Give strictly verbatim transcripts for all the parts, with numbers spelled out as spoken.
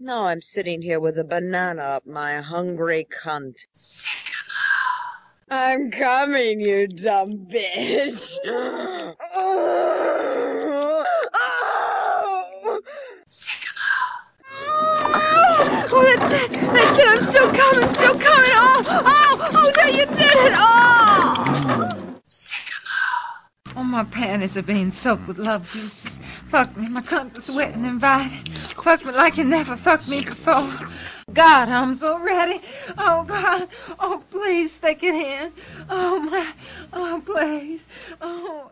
No, I'm sitting here with a banana up my hungry cunt. I'm coming, you dumb bitch. Oh, oh, that's it. That's it. I'm still coming, still coming. Oh, oh, oh, there you did it. Oh. Oh, my panties are being soaked with love juices. Fuck me, my cunts are sweating and inviting. Fuck me like you never fucked me before. God, I'm so ready. Oh, God. Oh, please, stick it in. Oh, my. Oh, please. Oh.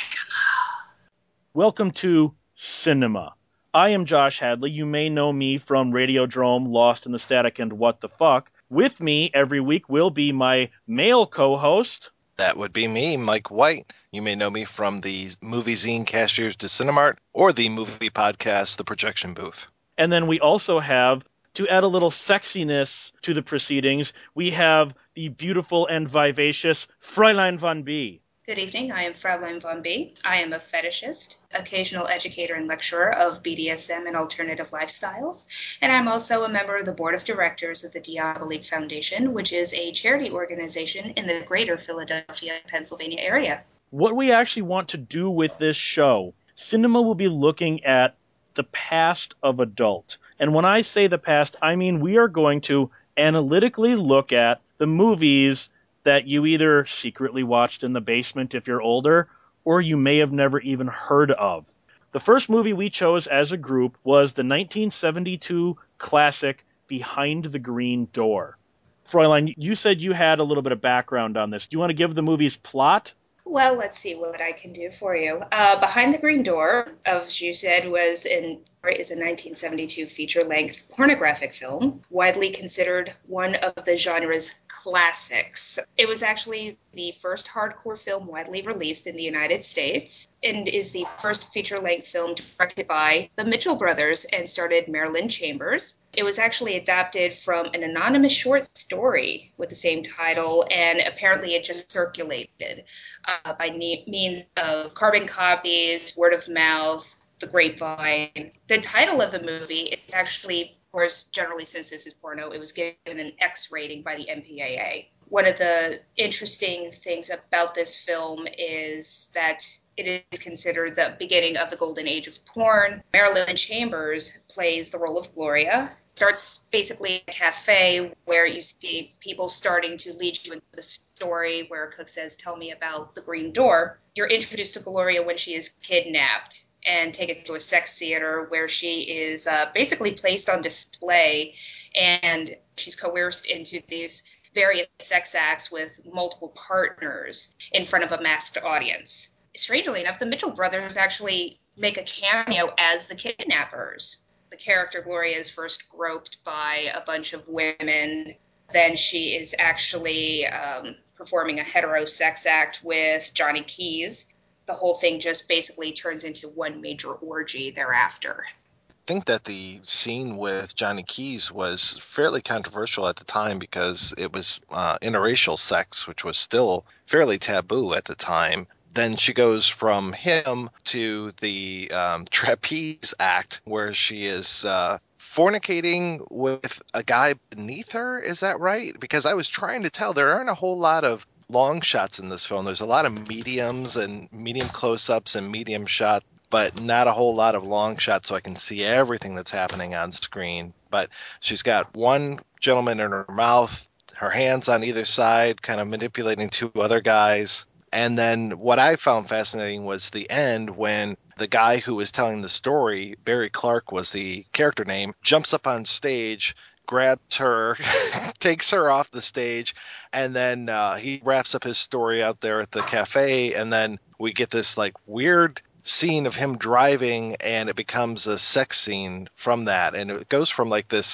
Welcome to Cinema. I am Josh Hadley. You may know me from Radiodrome, Lost in the Static, and What the Fuck. With me every week will be my male co-host. That would be me, Mike White. You may know me from the movie zine Cashiers to Cinemart or the movie podcast, The Projection Booth. And then we also have, to add a little sexiness to the proceedings, we have the beautiful and vivacious Fräulein von B. Good evening, I am Fräulein von B. I am a fetishist, occasional educator and lecturer of B D S M and alternative lifestyles, and I'm also a member of the board of directors of the Diabolique Foundation, which is a charity organization in the greater Philadelphia, Pennsylvania area. What we actually want to do with this show, Cinema will be looking at the past of adult. And when I say the past, I mean we are going to analytically look at the movies that you either secretly watched in the basement if you're older, or you may have never even heard of. The first movie we chose as a group was the nineteen seventy-two classic Behind the Green Door. Fräulein, you said you had a little bit of background on this. Do you want to give the movie's plot? Well, let's see what I can do for you. Uh, Behind the Green Door, as you said, was in is a nineteen seventy-two feature-length pornographic film, widely considered one of the genre's classics. It was actually the first hardcore film widely released in the United States and is the first feature-length film directed by the Mitchell brothers and starred Marilyn Chambers. It was actually adapted from an anonymous short story with the same title, and apparently it just circulated uh, by means of carbon copies, word of mouth, the grapevine. The title of the movie is actually, of course, generally since this is porno, it was given an X rating by the M P A A. One of the interesting things about this film is that it is considered the beginning of the golden age of porn. Marilyn Chambers plays the role of Gloria. It starts basically a cafe where you see people starting to lead you into the story where Cook says, "Tell me about the Green Door." You're introduced to Gloria when she is kidnapped and taken to a sex theater where she is uh, basically placed on display, and she's coerced into these various sex acts with multiple partners in front of a masked audience. Strangely enough, the Mitchell brothers actually make a cameo as the kidnappers. The character Gloria is first groped by a bunch of women. Then she is actually um, performing a hetero sex act with Johnny Keys. The whole thing just basically turns into one major orgy thereafter. I think that the scene with Johnny Keys was fairly controversial at the time because it was uh, interracial sex, which was still fairly taboo at the time. Then she goes from him to the um, trapeze act where she is uh, fornicating with a guy beneath her. Is that right? Because I was trying to tell, there aren't a whole lot of long shots in this film. There's a lot of mediums and medium close-ups and medium shot, but not a whole lot of long shots so I can see everything that's happening on screen. But she's got one gentleman in her mouth, her hands on either side, kind of manipulating two other guys. And then what I found fascinating was the end when the guy who was telling the story, Barry Clark was the character name, jumps up on stage, grabs her, takes her off the stage, and then uh, he wraps up his story out there at the cafe, and then we get this like weird scene of him driving, and it becomes a sex scene from that, and it goes from like this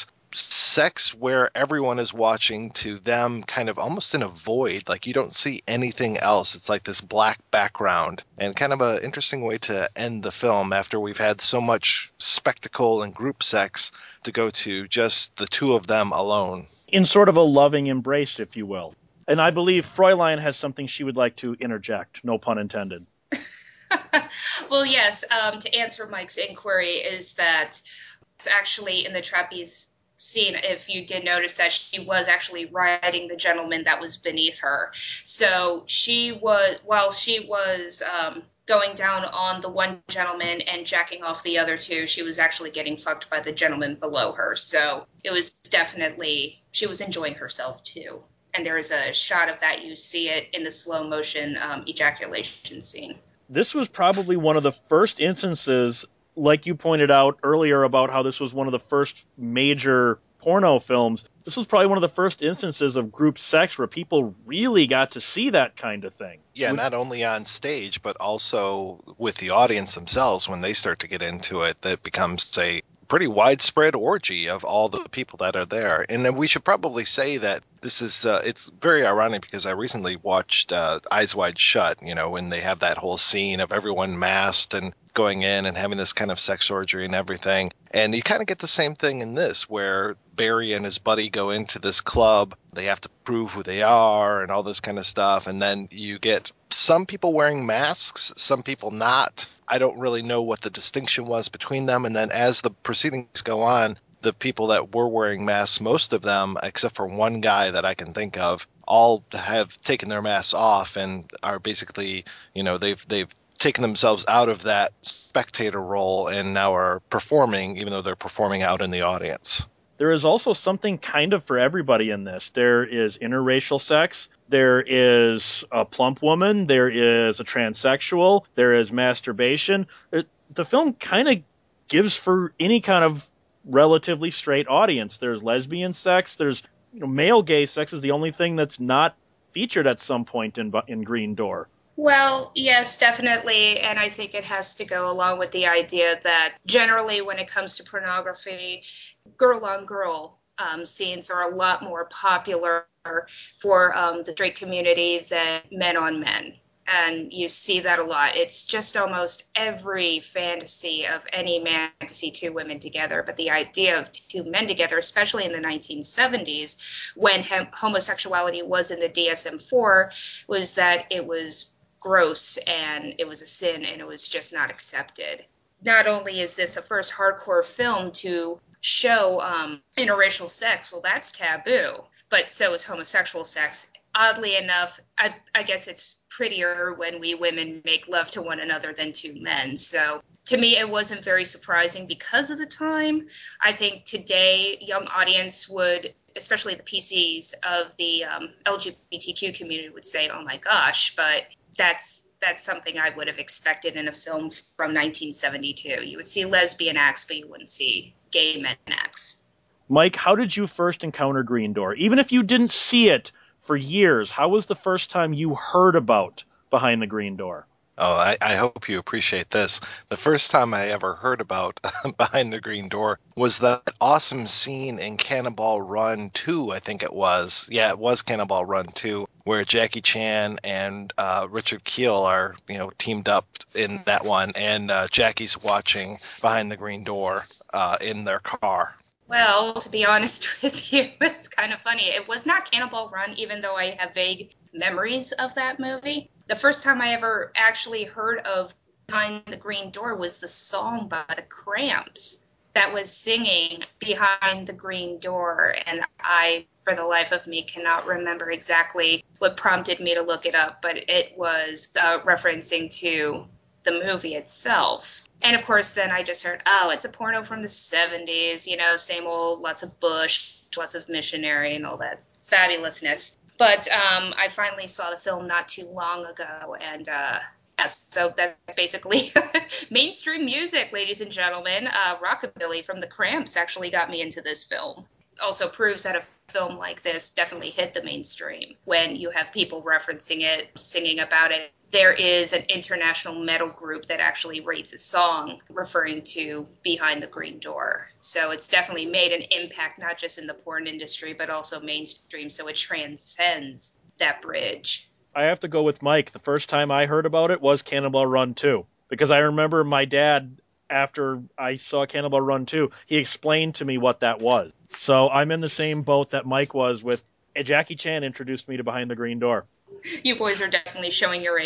sex where everyone is watching to them kind of almost in a void, like you don't see anything else. It's like this black background, and kind of an interesting way to end the film after we've had so much spectacle and group sex to go to just the two of them alone. In sort of a loving embrace, if you will. And I believe Fräulein has something she would like to interject, no pun intended. Well, yes, um, to answer Mike's inquiry is that actually in the trapeze scene, if you did notice that she was actually riding the gentleman that was beneath her. So she was, while she was um, going down on the one gentleman and jacking off the other two, she was actually getting fucked by the gentleman below her. So it was definitely, she was enjoying herself too. And there is a shot of that. You see it in the slow motion um, ejaculation scene. This was probably one of the first instances, like you pointed out earlier about how this was one of the first major porno films. This was probably one of the first instances of group sex where people really got to see that kind of thing. Yeah, not only on stage, but also with the audience themselves. When they start to get into it, that becomes a pretty widespread orgy of all the people that are there. And then we should probably say that this is, uh, it's very ironic because I recently watched uh, Eyes Wide Shut, you know, when they have that whole scene of everyone masked and going in and having this kind of sex orgy and everything. And you kind of get the same thing in this, where Barry and his buddy go into this club. They have to prove who they are and all this kind of stuff. And then you get some people wearing masks, some people not. I don't really know what the distinction was between them. And then as the proceedings go on, the people that were wearing masks, most of them, except for one guy that I can think of, all have taken their masks off and are basically, you know, they've they've taken themselves out of that spectator role and now are performing, even though they're performing out in the audience. There is also something kind of for everybody in this. There is interracial sex. There is a plump woman. There is a transsexual. There is masturbation. It, the film kind of gives for any kind of relatively straight audience. There's lesbian sex. There's, you know, male gay sex is the only thing that's not featured at some point in in Green Door. Well, yes, definitely. And I think it has to go along with the idea that generally when it comes to pornography, girl-on-girl um, scenes are a lot more popular for um, the straight community than men-on-men. And you see that a lot. It's just almost every fantasy of any man to see two women together. But the idea of two men together, especially in the nineteen seventies, when hem- homosexuality was in the D S M four, was that it was gross and it was a sin and it was just not accepted. Not only is this the first hardcore film to show um, interracial sex, well, that's taboo, but so is homosexual sex. Oddly enough, I, I guess it's prettier when we women make love to one another than two men. So to me, it wasn't very surprising because of the time. I think today, young audience would, especially the P Cs of the um, L G B T Q community, would say, oh my gosh, but that's that's something I would have expected in a film from nineteen seventy-two. You would see lesbian acts, but you wouldn't see gay men acts. Mike, how did you first encounter Green Door? Even if you didn't see it for years, how was the first time you heard about Behind the Green Door? Oh, I, I hope you appreciate this. The first time I ever heard about Behind the Green Door was that awesome scene in Cannonball Run two, I think it was. Yeah, it was Cannonball Run two, where Jackie Chan and uh, Richard Kiel are, you know, teamed up in that one, and uh, Jackie's watching Behind the Green Door uh, in their car. Well, to be honest with you, it's kind of funny. It was not Cannonball Run, even though I have vague memories of that movie. The first time I ever actually heard of Behind the Green Door was the song by the Cramps that was singing Behind the Green Door. And I, for the life of me, cannot remember exactly what prompted me to look it up, but it was uh, referencing to the movie itself. And of course, then I just heard, oh, it's a porno from the seventies, you know, same old, lots of Bush, lots of missionary and all that fabulousness. But um, I finally saw the film not too long ago, and uh, yes, so that's basically mainstream music, ladies and gentlemen. Uh, Rockabilly from the Cramps actually got me into this film. Also proves that a film like this definitely hit the mainstream when you have people referencing it, singing about it. There is an international metal group that actually rates a song referring to Behind the Green Door. So it's definitely made an impact, not just in the porn industry, but also mainstream. So it transcends that bridge. I have to go with Mike. The first time I heard about it was Cannonball Run two, because I remember my dad, after I saw Cannonball Run two, he explained to me what that was. So I'm in the same boat that Mike was with. Jackie Chan introduced me to Behind the Green Door. You boys are definitely showing your age.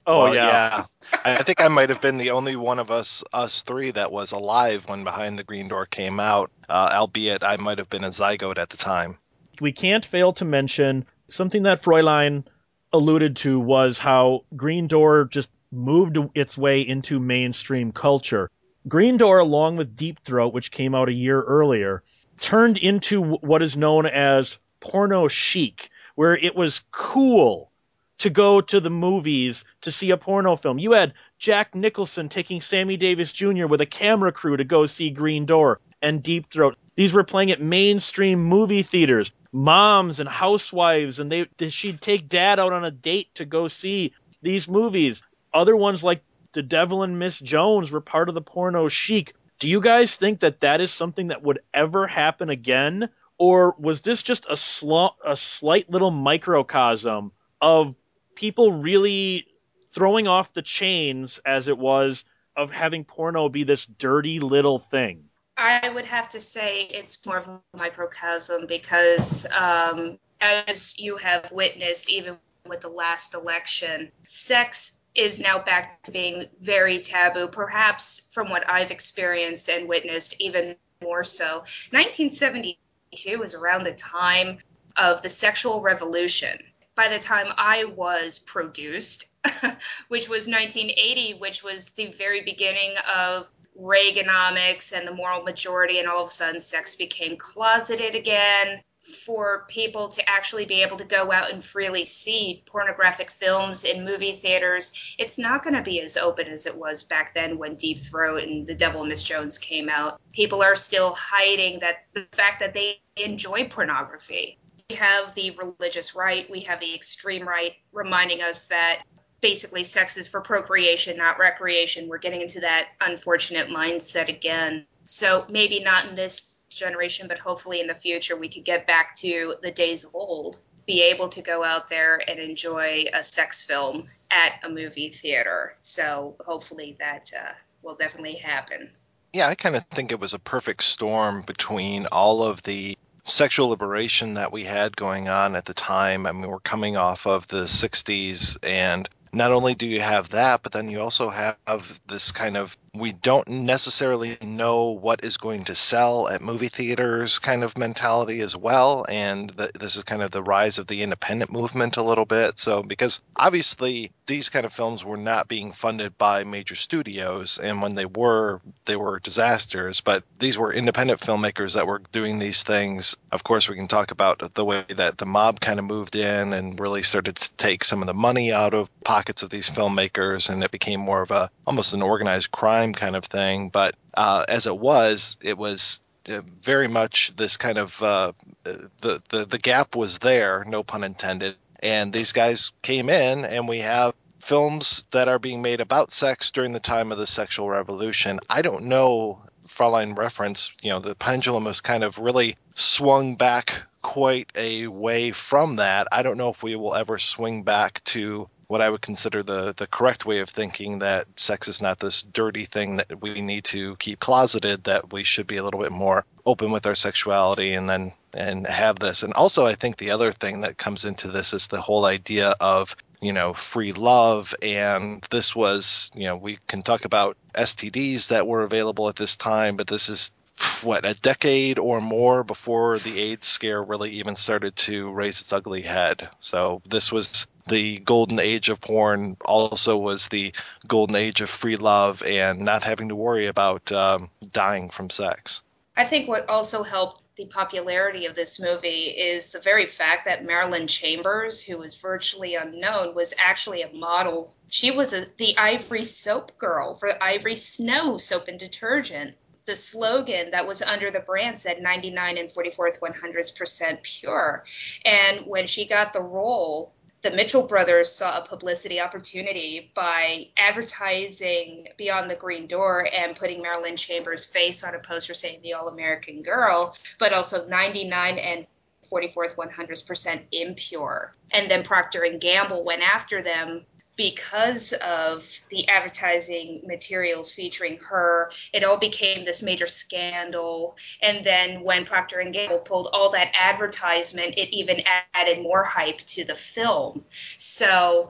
Oh, Well, yeah. I I think I might have been the only one of us us three that was alive when Behind the Green Door came out, uh, albeit I might have been a zygote at the time. We can't fail to mention something that Fräulein alluded to was how Green Door just moved its way into mainstream culture. Green Door, along with Deep Throat, which came out a year earlier, turned into what is known as porno chic, where it was cool to go to the movies to see a porno film. You had Jack Nicholson taking Sammy Davis Junior with a camera crew to go see Green Door and Deep Throat. These were playing at mainstream movie theaters. Moms and housewives, and they she'd take dad out on a date to go see these movies. Other ones like The Devil and Miss Jones were part of the porno chic. Do you guys think that that is something that would ever happen again? Or was this just a, sl- a slight little microcosm of people really throwing off the chains, as it was, of having porno be this dirty little thing? I would have to say it's more of a microcosm because, um, as you have witnessed, even with the last election, sex is now back to being very taboo, perhaps from what I've experienced and witnessed, even more so. nineteen seventy-two was around the time of the sexual revolution. By the time I was produced, which was nineteen eighty, which was the very beginning of Reaganomics and the moral majority, and all of a sudden sex became closeted again. For people to actually be able to go out and freely see pornographic films in movie theaters, it's not going to be as open as it was back then when Deep Throat and The Devil and Miss Jones came out. People are still hiding that the fact that they enjoy pornography. We have the religious right, we have the extreme right reminding us that basically sex is for procreation, not recreation. We're getting into that unfortunate mindset again. So maybe not in this generation, but hopefully in the future we could get back to the days of old, be able to go out there and enjoy a sex film at a movie theater. So hopefully that uh, will definitely happen. Yeah, I kind of think it was a perfect storm between all of the sexual liberation that we had going on at the time. I mean, we're coming off of the sixties, and not only do you have that, but then you also have this kind of, we don't necessarily know what is going to sell at movie theaters kind of mentality as well. And the, this is kind of the rise of the independent movement a little bit. So because obviously these kind of films were not being funded by major studios, and when they were, they were disasters. But these were independent filmmakers that were doing these things. Of course, we can talk about the way that the mob kind of moved in and really started to take some of the money out of pockets of these filmmakers, and it became more of a almost an organized crime kind of thing. But uh, as it was, it was uh, very much this kind of uh, the, the the gap was there, no pun intended. And these guys came in, and we have films that are being made about sex during the time of the sexual revolution. I don't know, Fräulein reference, you know, the pendulum has kind of really swung back quite a way from that. I don't know if we will ever swing back to what I would consider the, the correct way of thinking, that sex is not this dirty thing that we need to keep closeted, that we should be a little bit more open with our sexuality and then and have this. And also, I think the other thing that comes into this is the whole idea of, you know, free love. And this was, you know, we can talk about S T Ds that were available at this time, but this is what, a decade or more before the AIDS scare really even started to raise its ugly head. So this was the golden age of porn, also was the golden age of free love and not having to worry about um, dying from sex. I think what also helped the popularity of this movie is the very fact that Marilyn Chambers, who was virtually unknown, was actually a model. She was a, the Ivory soap girl for Ivory Snow soap and detergent. The slogan that was under the brand said ninety-nine and forty-fourth one hundredths percent pure. And when she got the role, the Mitchell brothers saw a publicity opportunity by advertising Beyond the Green Door and putting Marilyn Chambers' face on a poster saying the All-American Girl, but also ninety-nine and forty-fourth one hundredths percent impure. And then Procter and Gamble went after them because of the advertising materials featuring her. It all became this major scandal. And then when Procter and Gamble pulled all that advertisement, it even added more hype to the film. So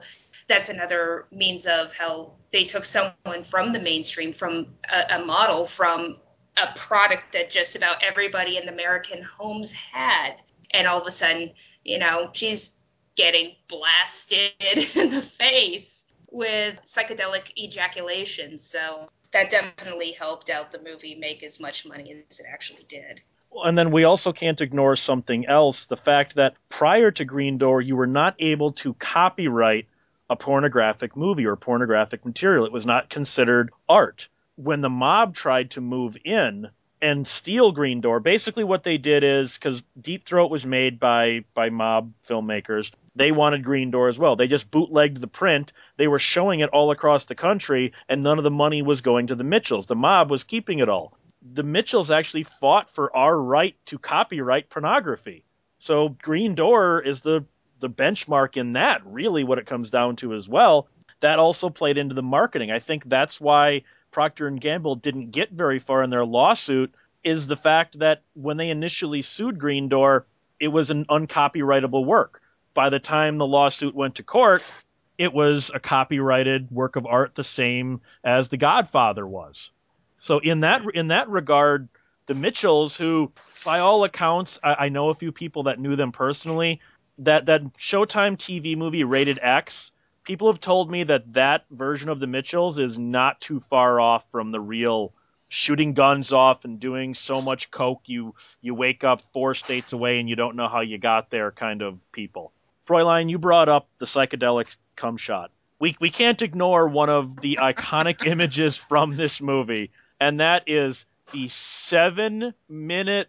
that's another means of how they took someone from the mainstream, from a, a model, from a product that just about everybody in the American homes had. And all of a sudden, you know, she's getting blasted in the face with psychedelic ejaculation. So that definitely helped out the movie make as much money as it actually did. And then we also can't ignore something else, the fact that prior to Green Door, you were not able to copyright a pornographic movie or pornographic material. It was not considered art. When the mob tried to move in and steal Green Door, basically what they did is, because Deep Throat was made by, by mob filmmakers, they wanted Green Door as well. They just bootlegged the print. They were showing it all across the country, and none of the money was going to the Mitchells. The mob was keeping it all. The Mitchells actually fought for our right to copyright pornography. So Green Door is the, the benchmark in that, really what it comes down to as well. That also played into the marketing. I think that's why Procter and Gamble didn't get very far in their lawsuit, is the fact that when they initially sued Green Door, it was an uncopyrightable work. By the time the lawsuit went to court, it was a copyrighted work of art the same as The Godfather was. So in that in that regard, the Mitchells, who by all accounts, I, I know a few people that knew them personally, that, that Showtime T V movie Rated X, people have told me that that version of the Mitchells is not too far off from the real shooting guns off and doing so much coke you you wake up four states away and you don't know how you got there kind of people. Fräulein, you brought up the psychedelic cum shot. We we can't ignore one of the iconic images from this movie, and that is the seven-minute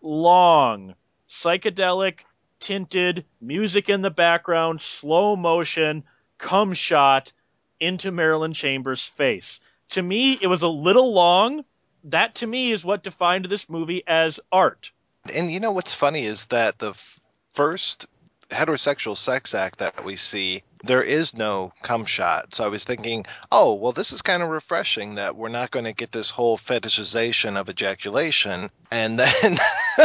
long psychedelic tinted music in the background, slow motion cum shot into Marilyn Chambers' face. To me, it was a little long. That, to me, is what defined this movie as art. And you know what's funny is that the f- first heterosexual sex act that we see, there is no cum shot. So I was thinking, oh, well, this is kind of refreshing that we're not going to get this whole fetishization of ejaculation. And then...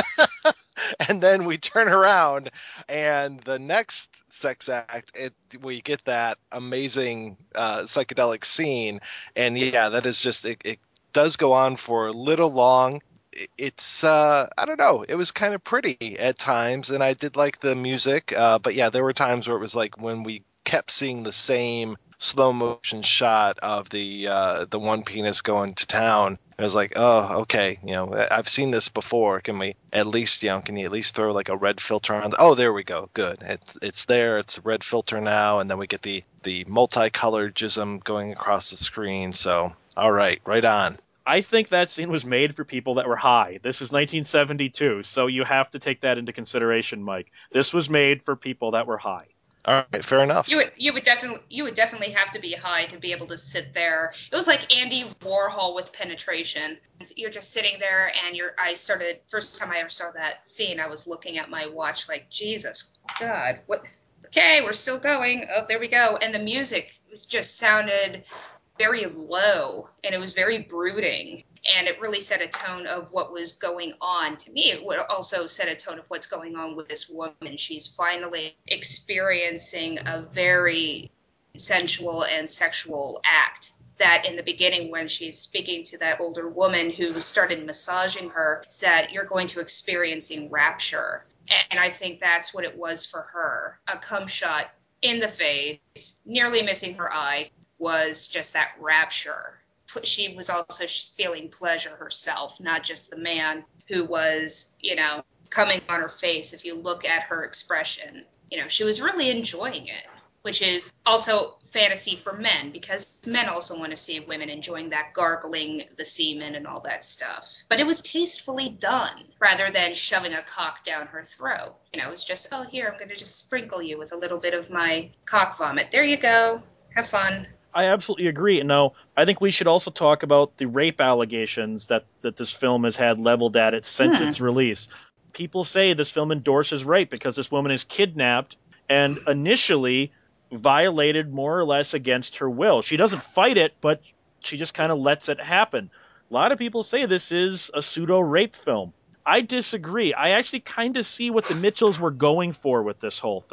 And then we turn around, and the next sex act, it, we get that amazing uh, psychedelic scene. And yeah, that is just, it, it does go on for a little long. It's, uh, I don't know, it was kind of pretty at times, and I did like the music. Uh, but yeah, there were times where it was like when we kept seeing the same slow motion shot of the uh, the one penis going to town. I was like, oh, okay, you know, I've seen this before. Can we at least, you know, can you at least throw like a red filter on? Oh, there we go. Good. It's it's there. It's a red filter now, and then we get the the multicolored jism going across the screen. So, all right, right on. I think that scene was made for people that were high. This is nineteen seventy-two, so you have to take that into consideration, Mike. This was made for people that were high. All right, fair enough. You would you would definitely you would definitely have to be high to be able to sit there. It was like Andy Warhol with penetration. You're just sitting there, and your I started first time I ever saw that scene. I was looking at my watch like, Jesus God, what? Okay, we're still going. Oh, there we go. And the music was just sounded very low, and it was very brooding. And it really set a tone of what was going on. To me, it would also set a tone of what's going on with this woman. She's finally experiencing a very sensual and sexual act that in the beginning, when she's speaking to that older woman who started massaging her, said, you're going to experiencing rapture. And I think that's what it was for her. A cum shot in the face, nearly missing her eye, was just that rapture. She was also feeling pleasure herself, not just the man who was, you know, coming on her face. If you look at her expression, you know, she was really enjoying it, which is also fantasy for men, because men also want to see women enjoying that gargling, the semen and all that stuff. But it was tastefully done rather than shoving a cock down her throat. You know, it's just, oh, here, I'm going to just sprinkle you with a little bit of my cock vomit. There you go. Have fun. I absolutely agree. No, I think we should also talk about the rape allegations that, that this film has had leveled at it since hmm. its release. People say this film endorses rape because this woman is kidnapped and initially violated more or less against her will. She doesn't fight it, but she just kind of lets it happen. A lot of people say this is a pseudo-rape film. I disagree. I actually kind of see what the Mitchells were going for with this whole thing.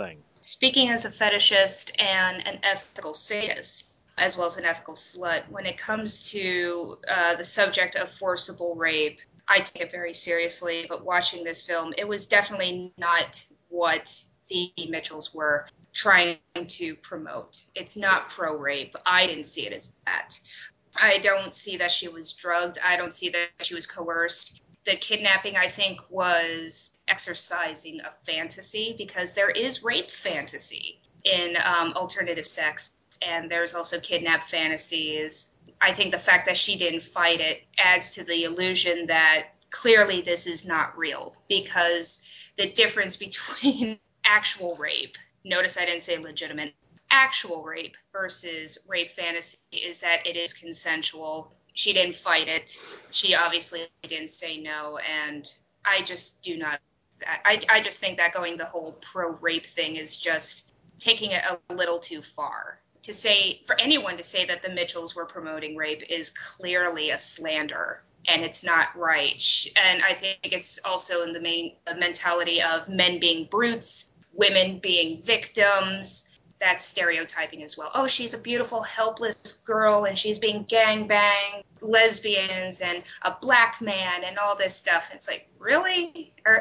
speaking as a fetishist and an ethical sadist, as well as an ethical slut, when it comes to uh, the subject of forcible rape, I take it very seriously. But watching this film, it was definitely not what the Mitchells were trying to promote. It's not pro-rape. I didn't see it as that. I don't see that she was drugged. I don't see that she was coerced. The kidnapping, I think, was exercising a fantasy, because there is rape fantasy in um, alternative sex, and there's also kidnap fantasies. I think the fact that she didn't fight it adds to the illusion that clearly this is not real, because the difference between actual rape, notice I didn't say legitimate, actual rape versus rape fantasy is that it is consensual. She didn't fight it. She obviously didn't say no, and I just do not, I, I just think that going the whole pro-rape thing is just taking it a little too far. To say, for anyone to say that the Mitchells were promoting rape is clearly a slander, and it's not right. And I think it's also in the main mentality of men being brutes, women being victims. That's stereotyping as well. Oh, she's a beautiful, helpless girl, and she's being gangbanged, lesbians, and a black man, and all this stuff. It's like, really? Or,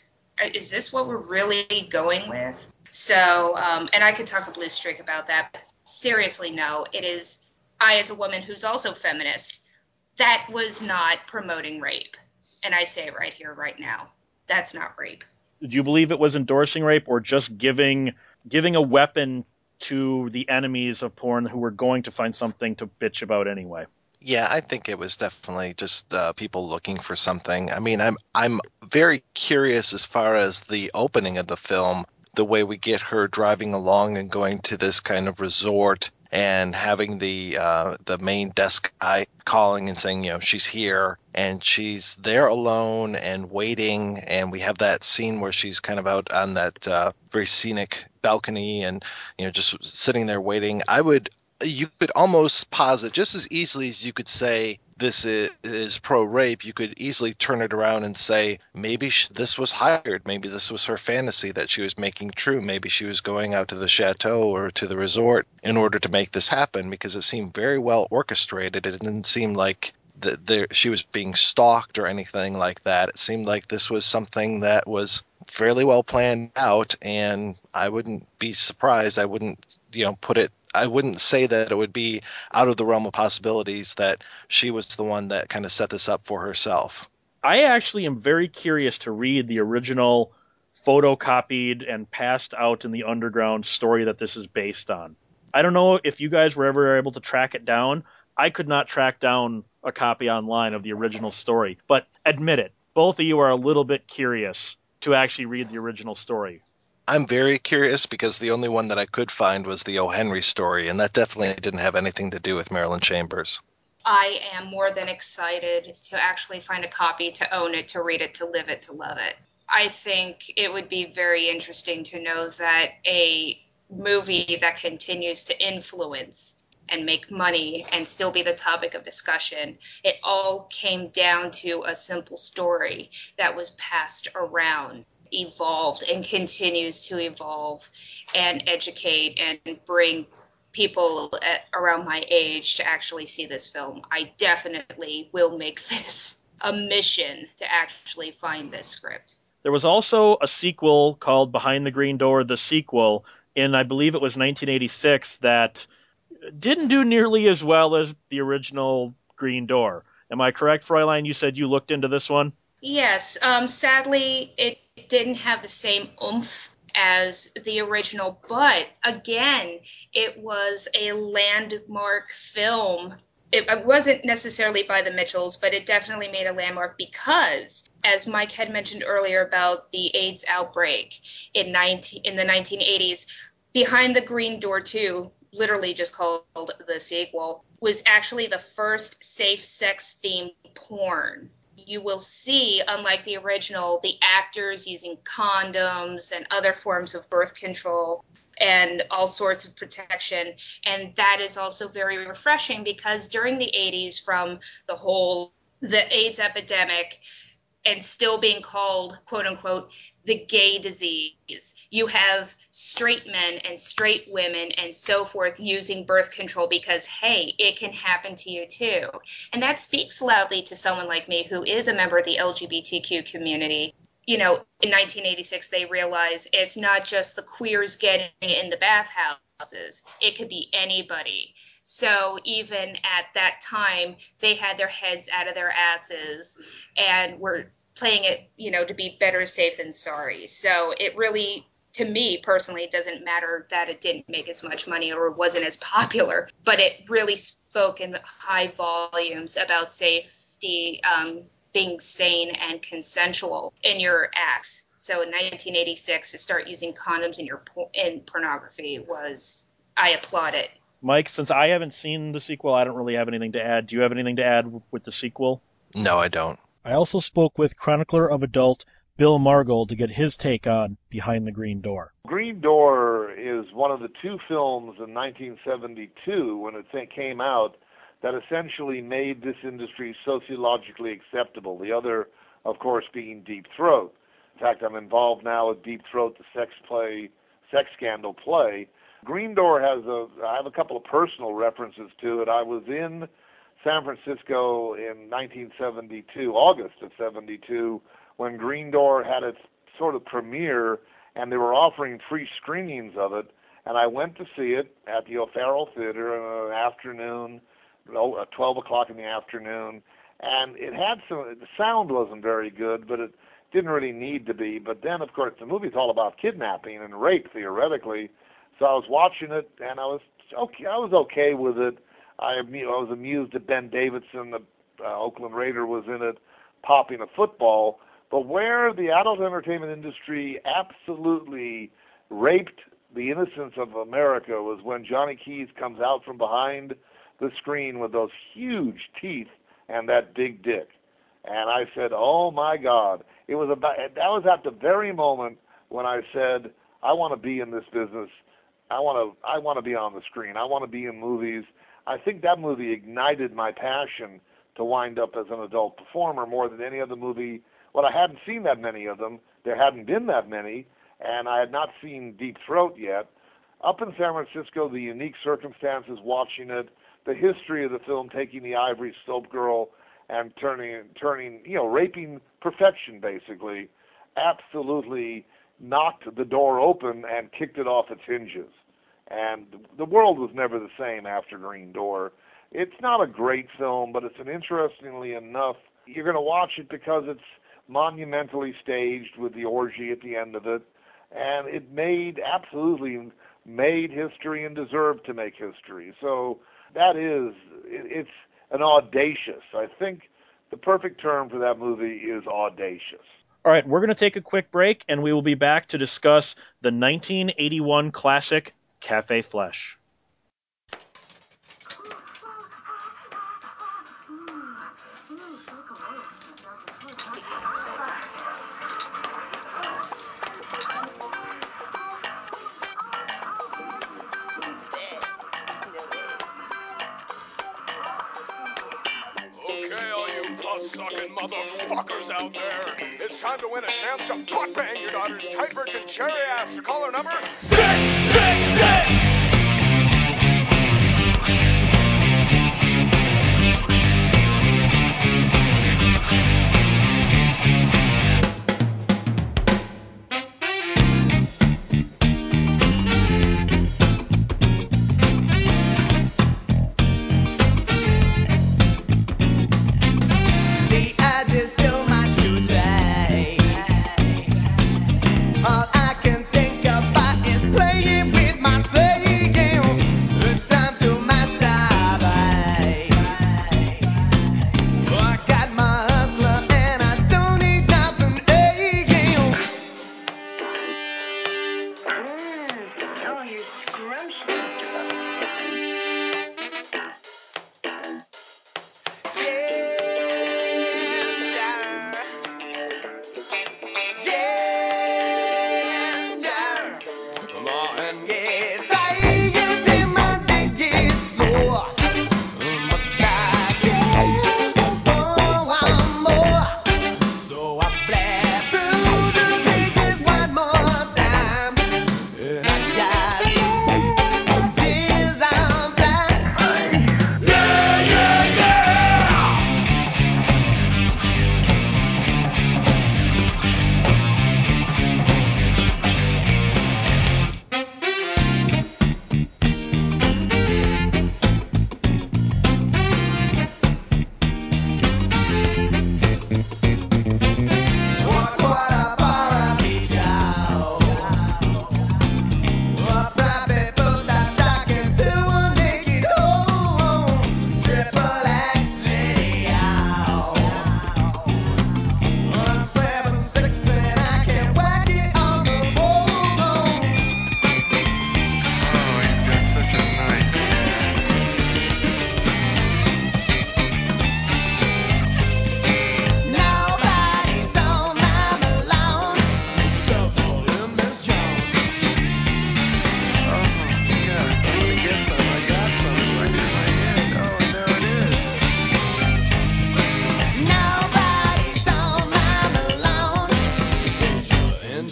is this what we're really going with? So, um, and I could talk a blue streak about that, but seriously, no. It is, I as a woman who's also feminist, that was not promoting rape. And I say it right here, right now. That's not rape. Do you believe it was endorsing rape, or just giving giving a weapon to the enemies of porn who were going to find something to bitch about anyway? Yeah, I think it was definitely just uh, people looking for something. I mean, I'm I'm very curious as far as the opening of the film, the way we get her driving along and going to this kind of resort and having the uh, the main desk guy calling and saying, you know, she's here, and she's there alone and waiting, and we have that scene where she's kind of out on that uh, very scenic balcony and, you know, just sitting there waiting. I would, you could almost posit just as easily as you could say this is, is pro-rape, you could easily turn it around and say maybe sh- this was hired. Maybe this was her fantasy that she was making true. Maybe she was going out to the chateau or to the resort in order to make this happen, because it seemed very well orchestrated. It didn't seem like the, the, she was being stalked or anything like that. It seemed like this was something that was fairly well planned out, and I wouldn't be surprised. I wouldn't, you know, put it I wouldn't say that it would be out of the realm of possibilities that she was the one that kind of set this up for herself. I actually am very curious to read the original photocopied and passed out in the underground story that this is based on. I don't know if you guys were ever able to track it down. I could not track down a copy online of the original story, but admit it, both of you are a little bit curious to actually read the original story. I'm very curious, because the only one that I could find was the O. Henry story, and that definitely didn't have anything to do with Marilyn Chambers. I am more than excited to actually find a copy, to own it, to read it, to live it, to love it. I think it would be very interesting to know that a movie that continues to influence and make money and still be the topic of discussion, it all came down to a simple story that was passed around, evolved, and continues to evolve and educate and bring people at, around my age to actually see this film. I definitely will make this a mission to actually find this script. There was also a sequel called Behind the Green Door, the sequel, in I believe it was nineteen eighty-six, that didn't do nearly as well as the original Green Door. Am I correct, Fräulein? You said you looked into this one? Yes. Um, sadly, it didn't have the same oomph as the original, but again, it was a landmark film. It, it wasn't necessarily by the Mitchells, but it definitely made a landmark because, as Mike had mentioned earlier about the AIDS outbreak in, nineteen, in the nineteen eighties, Behind the Green Door two, literally just called the sequel, was actually the first safe sex themed porn. You will see, unlike the original, the actors using condoms and other forms of birth control and all sorts of protection. And that is also very refreshing because during the eighties, from the whole, the AIDS epidemic, and still being called, quote unquote, the gay disease. You have straight men and straight women and so forth using birth control because, hey, it can happen to you too. And that speaks loudly to someone like me who is a member of the L G B T Q community. You know, in nineteen eighty-six, they realized it's not just the queers getting in the bathhouses. It could be anybody. So even at that time, they had their heads out of their asses and were playing it, you know, to be better safe than sorry. So it really, to me personally, it doesn't matter that it didn't make as much money or wasn't as popular, but it really spoke in high volumes about safety, um, being sane and consensual in your acts. So in nineteen eighty-six, to start using condoms in your po- in pornography was, I applaud it. Mike, since I haven't seen the sequel, I don't really have anything to add. Do you have anything to add with the sequel? No, I don't. I also spoke with chronicler of adult Bill Margold to get his take on Behind the Green Door. Green Door is one of the two films in nineteen seventy-two when it came out that essentially made this industry sociologically acceptable. The other, of course, being Deep Throat. In fact, I'm involved now with Deep Throat, the sex play, sex scandal play. Green Door has a, I have a couple of personal references to it. I was in San Francisco in nineteen seventy-two, August of seventy-two, when Green Door had its sort of premiere, and they were offering free screenings of it. And I went to see it at the O'Farrell Theater in an afternoon, at twelve o'clock in the afternoon. And it had some, the sound wasn't very good, but it didn't really need to be. But then, of course, the movie's all about kidnapping and rape, theoretically. So I was watching it, and I was okay. I was okay with it. I, I was amused that Ben Davidson, the uh, Oakland Raider, was in it, popping a football. But where the adult entertainment industry absolutely raped the innocence of America was when Johnny Keys comes out from behind the screen with those huge teeth and that big dick. And I said, "Oh my God!" It was about that was at the very moment when I said, "I want to be in this business. I want to I want to be on the screen. I want to be in movies." I think that movie ignited my passion to wind up as an adult performer more than any other movie. Well, I hadn't seen that many of them. There hadn't been that many, and I had not seen Deep Throat yet. Up in San Francisco, the unique circumstances watching it, the history of the film taking the Ivory Soap girl and turning, turning, you know, raping perfection, basically, absolutely knocked the door open and kicked it off its hinges. And the world was never the same after Green Door. It's not a great film, but it's an interestingly enough, you're going to watch it because it's monumentally staged with the orgy at the end of it, and it made, absolutely made history and deserved to make history. So that is, it's an audacious, I think the perfect term for that movie is audacious. All right, we're going to take a quick break, and we will be back to discuss the nineteen eighty-one classic Cafe Flesh. Sucking motherfuckers out there. It's time to win a chance to butt bang your daughter's tight virgin cherry ass to caller number six six six. All I can think about is playing with myself.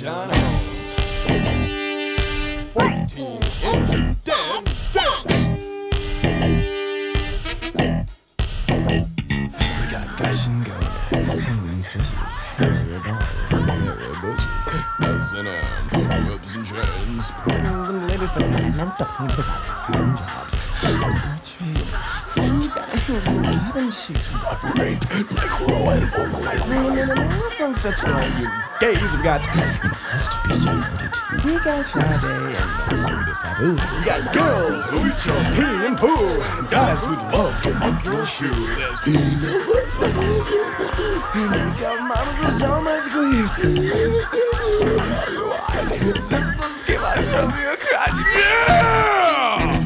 John Holmes. fourteen inch dead, dead. We got gushing gonads, tingling tissues, hairier balls, and hairier bushes. S and M, rubs and jams, pros and ladies that man and stuff need provide hidden jobs. Trees, funny bangs, and slapping cheeks with a great necro-and-vocalizing and announcing such fun. You gays have got incest, bestiality too. We got Friday and the sweetest taboo. We got girls who eat your pee and poo, and guys who'd love to fuck your shoe. There's and we got mamas with so much glee. Since the skin eyes from your crotch. Yeah!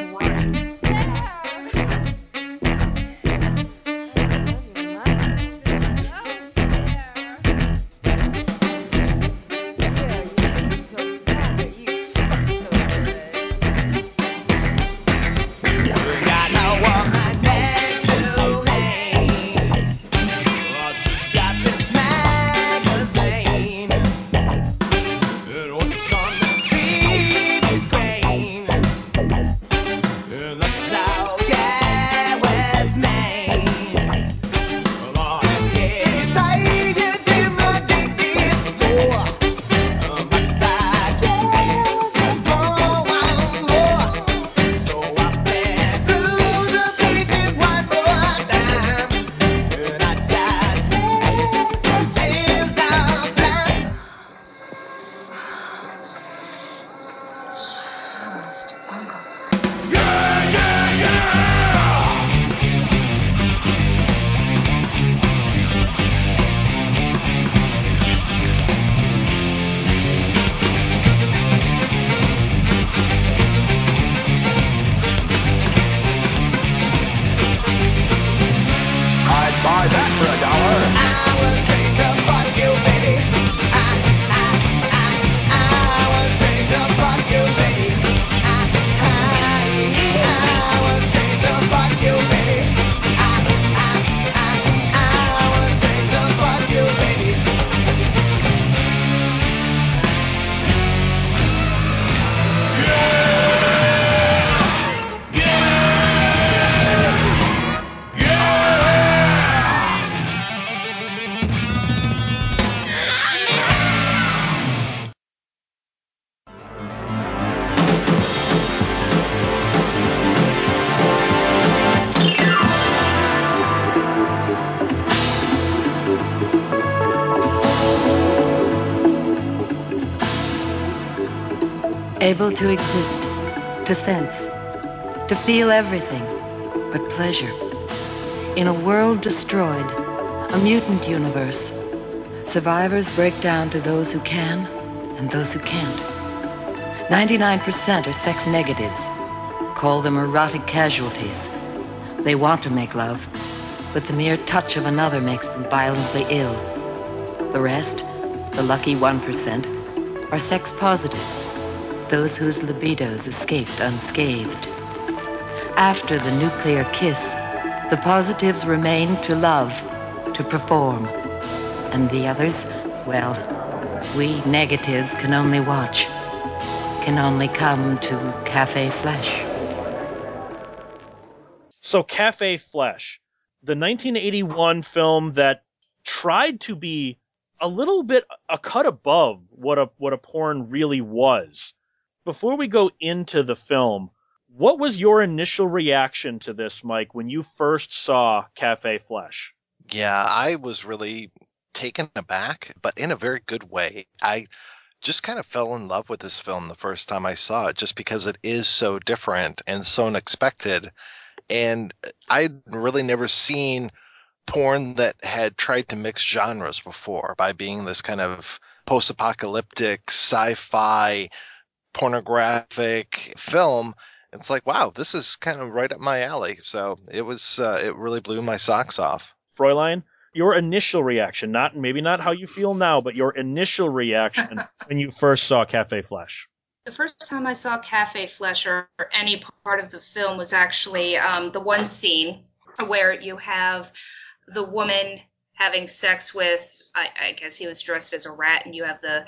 Able to exist, to sense, to feel everything but pleasure. In a world destroyed, a mutant universe, survivors break down to those who can and those who can't. ninety-nine percent are sex negatives. Call them erotic casualties. They want to make love, but the mere touch of another makes them violently ill. The rest, the lucky one percent, are sex positives. Those whose libidos escaped unscathed. After the nuclear kiss, the positives remain to love, to perform. And the others, well, we negatives can only watch, can only come to Cafe Flesh. So Cafe Flesh, the nineteen eighty-one film that tried to be a little bit a cut above what a what a porn really was. Before we go into the film, what was your initial reaction to this, Mike, when you first saw Cafe Flesh? Yeah, I was really taken aback, but in a very good way. I just kind of fell in love with this film the first time I saw it, just because it is so different and so unexpected. And I'd really never seen porn that had tried to mix genres before by being this kind of post-apocalyptic, sci-fi, pornographic film. It's like, wow, this is kind of right up my alley. So it was, uh, it really blew my socks off. Fräulein, your initial reaction, not maybe not how you feel now, but your initial reaction when you first saw Cafe Flesh. The first time I saw Cafe Flesh or any part of the film was actually um, the one scene where you have the woman having sex with, I, I guess he was dressed as a rat, and you have the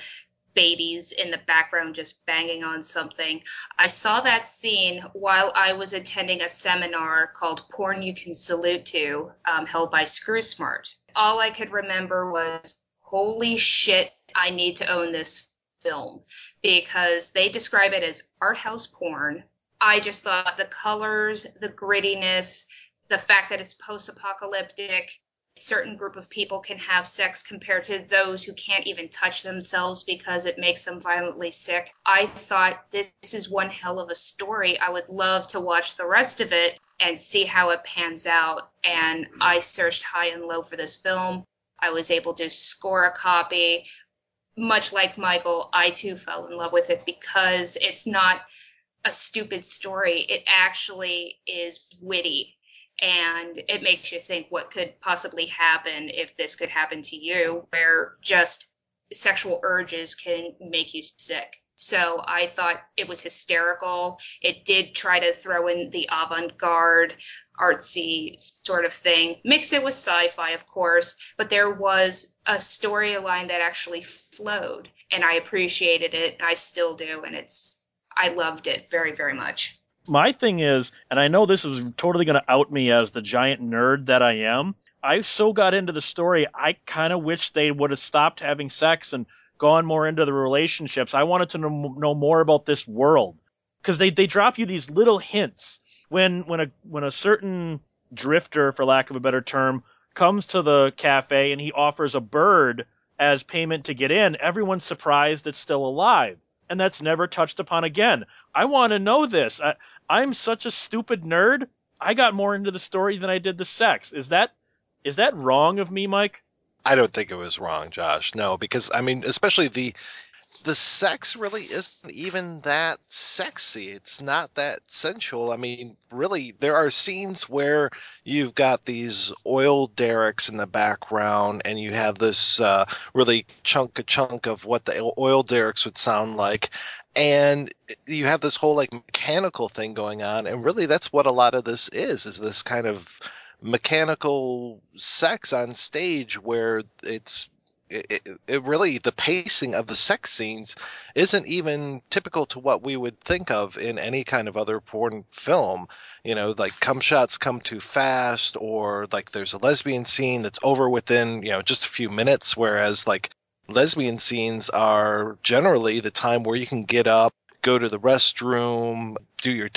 babies in the background just banging on something. I saw that scene while I was attending a seminar called Porn You Can Salute To, um, held by Screw Smart. All I could remember was, holy shit, I need to own this film, because they describe it as art house porn. I just thought the colors, the grittiness, the fact that it's post-apocalyptic, certain group of people can have sex compared to those who can't even touch themselves because it makes them violently sick. I thought this is one hell of a story. I would love to watch the rest of it and see how it pans out. And I searched high and low for this film. I was able to score a copy. Much like Michael, I too fell in love with it because it's not a stupid story. It actually is witty. And it makes you think what could possibly happen if this could happen to you, where just sexual urges can make you sick. So I thought it was hysterical. It did try to throw in the avant-garde, artsy sort of thing. Mix it with sci-fi, of course, but there was a storyline that actually flowed, and I appreciated it. I still do, and it's I loved it very, very much. My thing is, and I know this is totally going to out me as the giant nerd that I am, I so got into the story, I kind of wish they would have stopped having sex and gone more into the relationships. I wanted to know, know more about this world, because they, they drop you these little hints. When when a when a certain drifter, for lack of a better term, comes to the cafe and he offers a bird as payment to get in, everyone's surprised it's still alive. And that's never touched upon again. I want to know this. I, I'm such a stupid nerd. I got more into the story than I did the sex. Is that is that wrong of me, Mike? I don't think it was wrong, Josh. No, because, I mean, especially the the sex really isn't even that sexy. It's not that sensual. I mean, really, there are scenes where you've got these oil derricks in the background, and you have this uh, really chunk a chunk of what the oil derricks would sound like. And you have this whole like mechanical thing going on. And really, that's what a lot of this is, is this kind of mechanical sex on stage where it's It, it, it really, the pacing of the sex scenes isn't even typical to what we would think of in any kind of other porn film. You know, like cum shots come too fast, or like there's a lesbian scene that's over within, you know, just a few minutes, whereas like lesbian scenes are generally the time where you can get up, go to the restroom, do your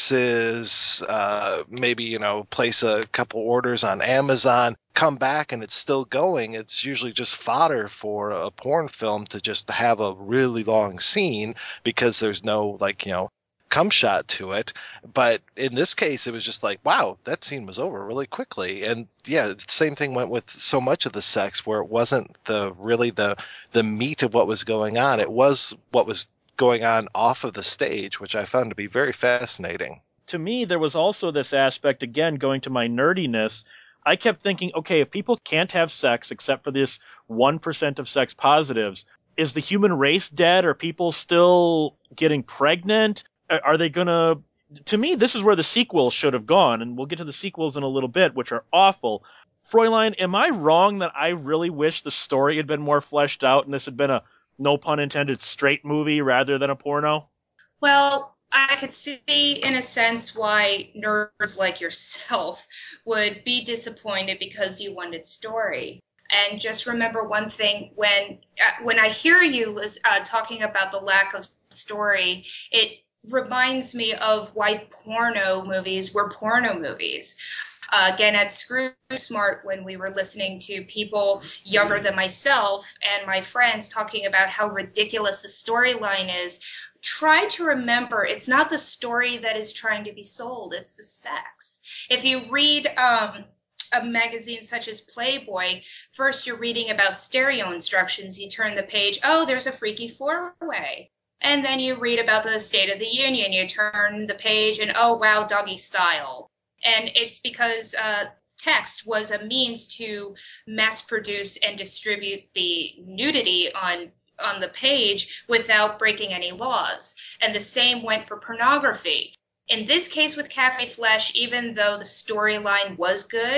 taxes, uh, maybe, you know, place a couple orders on Amazon, come back and it's still going. It's usually just fodder for a porn film to just have a really long scene because there's no, like, you know, cum shot to it. But in this case, it was just like, wow, that scene was over really quickly. And yeah, the same thing went with so much of the sex, where it wasn't the really the the meat of what was going on. It was what was going on off of the stage, which I found to be very fascinating. To me, there was also this aspect, again, going to my nerdiness. I kept thinking, okay, if people can't have sex except for this one percent of sex positives, is the human race dead? Are people still getting pregnant? Are they going to... To me, this is where the sequels should have gone, and we'll get to the sequels in a little bit, which are awful. Fräulein, am I wrong that I really wish the story had been more fleshed out and this had been a, no pun intended, straight movie rather than a porno? Well, I could see, in a sense, why nerds like yourself would be disappointed because you wanted story. And just remember one thing, when uh, when I hear you Liz, uh, talking about the lack of story, it reminds me of why porno movies were porno movies. Uh, again, at Screw Smart, when we were listening to people younger than myself and my friends talking about how ridiculous the storyline is, try to remember it's not the story that is trying to be sold, it's the sex. If you read um, a magazine such as Playboy, first you're reading about stereo instructions. You turn the page, oh, there's a freaky four-way. And then you read about the State of the Union. You turn the page and, oh, wow, doggy style. And it's because uh, text was a means to mass produce and distribute the nudity on on the page without breaking any laws. And the same went for pornography. In this case with Cafe Flesh, even though the storyline was good,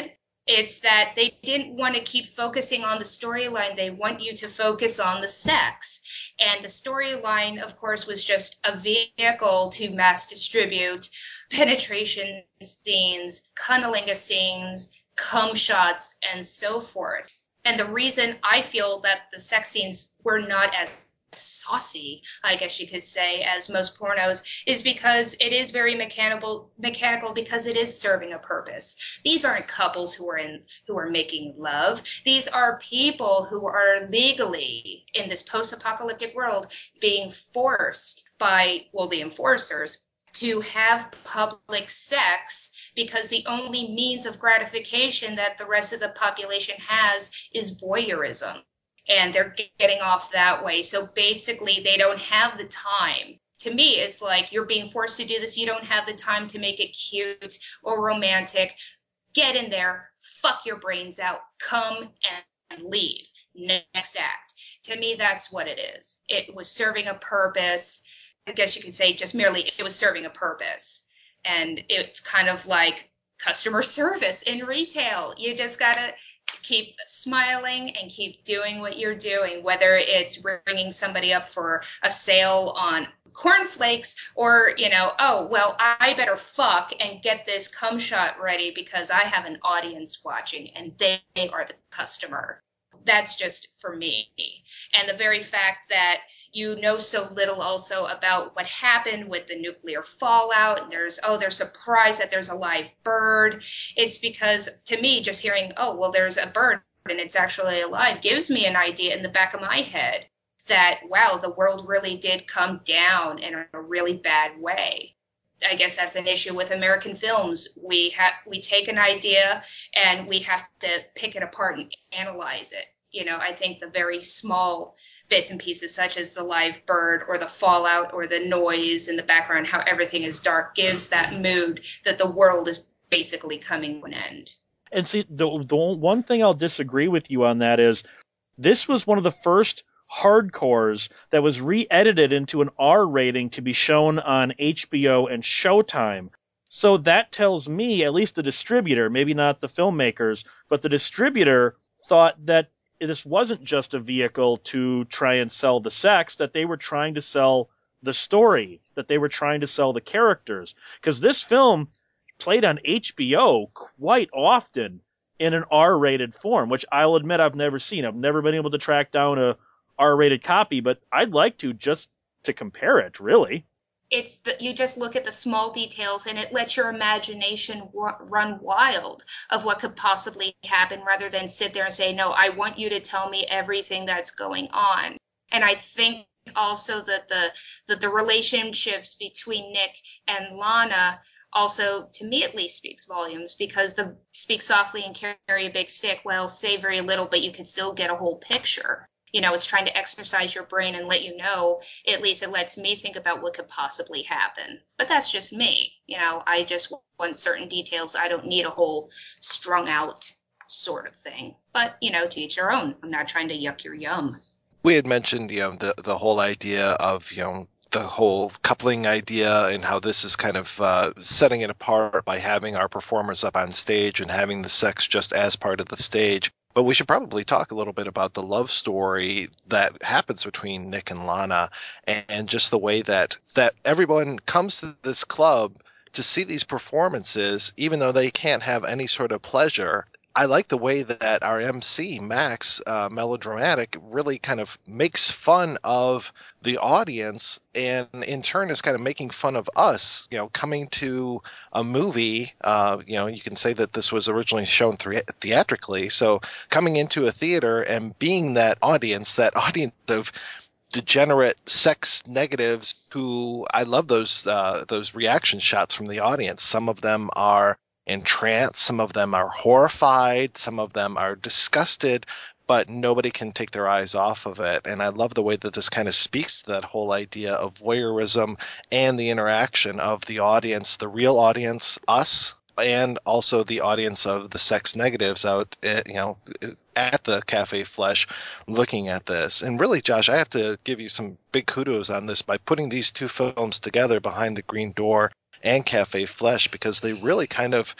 It's that they didn't want to keep focusing on the storyline. They want you to focus on the sex. And the storyline, of course, was just a vehicle to mass distribute penetration scenes, cunnilingus scenes, cum shots, and so forth. And the reason I feel that the sex scenes were not as saucy, I guess you could say, as most pornos, is because it is very mechanical mechanical because it is serving a purpose. These aren't couples who are in who are making love. These are people who are legally in this post-apocalyptic world being forced by, well, the enforcers to have public sex because the only means of gratification that the rest of the population has is voyeurism. And they're getting off that way. So basically, they don't have the time. To me, it's like you're being forced to do this. You don't have the time to make it cute or romantic. Get in there, fuck your brains out, come and leave. Next act. To me, that's what it is. It was serving a purpose. I guess you could say just merely it was serving a purpose. And it's kind of like customer service in retail. You just got to keep smiling and keep doing what you're doing, whether it's ringing somebody up for a sale on cornflakes or, you know, oh, well, I better fuck and get this cum shot ready because I have an audience watching and they are the customer. That's just for me. And the very fact that you know so little also about what happened with the nuclear fallout, and there's, oh, they're surprised that there's a live bird. It's because, to me, just hearing, oh, well, there's a bird and it's actually alive gives me an idea in the back of my head that, wow, the world really did come down in a really bad way. I guess that's an issue with American films. We have we take an idea and we have to pick it apart and analyze it. You know, I think the very small bits and pieces, such as the live bird or the fallout or the noise in the background, how everything is dark, gives that mood that the world is basically coming to an end. And see, the, the one thing I'll disagree with you on that is this was one of the first hardcores that was re-edited into an R rating to be shown on H B O and Showtime. So that tells me, at least the distributor, maybe not the filmmakers, but the distributor thought that this wasn't just a vehicle to try and sell the sex, that they were trying to sell the story, that they were trying to sell the characters. Because this film played on H B O quite often in an R-rated form, which I'll admit I've never seen. I've never been able to track down a R-rated copy, but I'd like to just to compare it, really. It's the, you just look at the small details and it lets your imagination w- run wild of what could possibly happen rather than sit there and say, no, I want you to tell me everything that's going on. And I think also that the that the relationships between Nick and Lana also, to me at least, speaks volumes, because the speak softly and carry a big stick, well, say very little, but you can still get a whole picture. You know, it's trying to exercise your brain and let you know, at least it lets me think about what could possibly happen. But that's just me. You know, I just want certain details. I don't need a whole strung out sort of thing. But, you know, to each their own. I'm not trying to yuck your yum. We had mentioned, you know, the, the whole idea of, you know, the whole coupling idea and how this is kind of uh, setting it apart by having our performers up on stage and having the sex just as part of the stage. But we should probably talk a little bit about the love story that happens between Nick and Lana, and just the way that, that everyone comes to this club to see these performances, even though they can't have any sort of pleasure. I like the way that our M C, Max, uh, Melodramatic, really kind of makes fun of the audience, and in turn is kind of making fun of us, you know, coming to a movie. Uh, you know, you can say that this was originally shown thre- theatrically. So coming into a theater and being that audience, that audience of degenerate sex negatives who, I love those uh, those reaction shots from the audience. Some of them are entranced, some of them are horrified, some of them are disgusted, but nobody can take their eyes off of it. And I love the way that this kind of speaks to that whole idea of voyeurism and the interaction of the audience, the real audience, us, and also the audience of the sex negatives out, you know, at the Cafe Flesh looking at this. And really, Josh, I have to give you some big kudos on this by putting these two films together, Behind the Green Door and Cafe Flesh, because they really kind of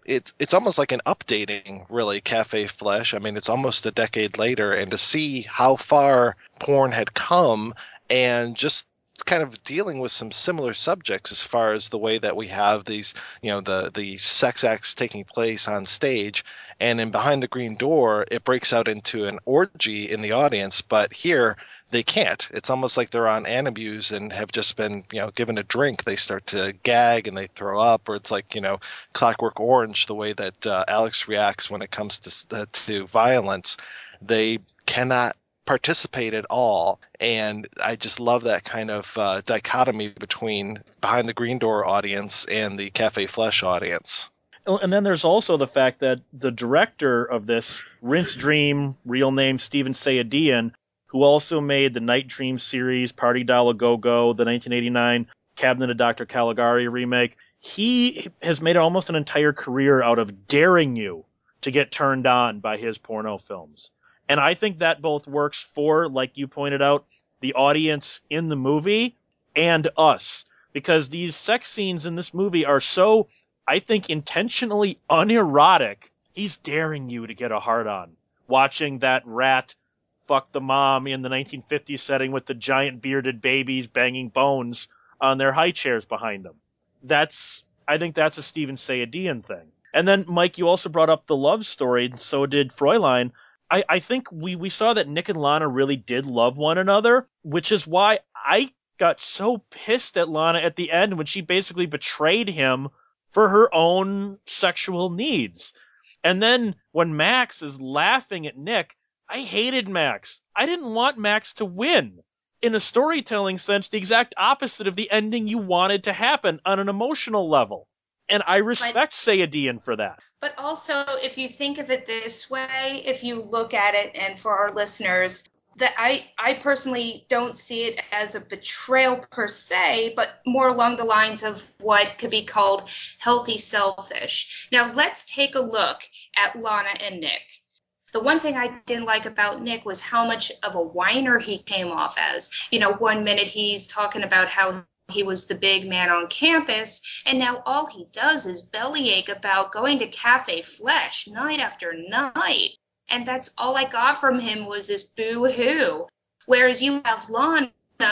it's it's almost like an updating, really, Cafe Flesh. I mean, it's almost a decade later, and to see how far porn had come and just kind of dealing with some similar subjects as far as the way that we have these, you know, the, the sex acts taking place on stage. And in Behind the Green Door, it breaks out into an orgy in the audience, but here they can't. It's almost like they're on Antabuse and have just been, you know, given a drink. They start to gag and they throw up, or it's like, you know, Clockwork Orange, the way that uh, Alex reacts when it comes to uh, to violence. They cannot participate at all, and I just love that kind of uh, dichotomy between Behind the Green Door audience and the Cafe Flesh audience. And then there's also the fact that the director of this, Rinse Dream, real name Steven Sayedian, who also made the Night Dream series, Party Doll A Go Go, the nineteen eighty-nine Cabinet of Doctor Caligari remake, he has made almost an entire career out of daring you to get turned on by his porno films. And I think that both works for, like you pointed out, the audience in the movie and us. Because these sex scenes in this movie are so, I think, intentionally unerotic. He's daring you to get a hard-on. Watching that rat fuck the mom in the nineteen fifties setting with the giant bearded babies banging bones on their high chairs behind them. That's, I think that's a Steven Sayedian thing. And then, Mike, you also brought up the love story, and so did Fräulein. I, I think we, we saw that Nick and Lana really did love one another, which is why I got so pissed at Lana at the end when she basically betrayed him for her own sexual needs. And then when Max is laughing at Nick, I hated Max. I didn't want Max to win. In a storytelling sense, the exact opposite of the ending you wanted to happen on an emotional level. And I respect but, Sayedian for that. But also, if you think of it this way, if you look at it, and for our listeners, that I, I personally don't see it as a betrayal per se, but more along the lines of what could be called healthy selfish. Now, let's take a look at Lana and Nick. The one thing I didn't like about Nick was how much of a whiner he came off as. You know, one minute he's talking about how he was the big man on campus, and now all he does is bellyache about going to Cafe Flesh night after night. And that's all I got from him was this boo-hoo. Whereas you have Lana,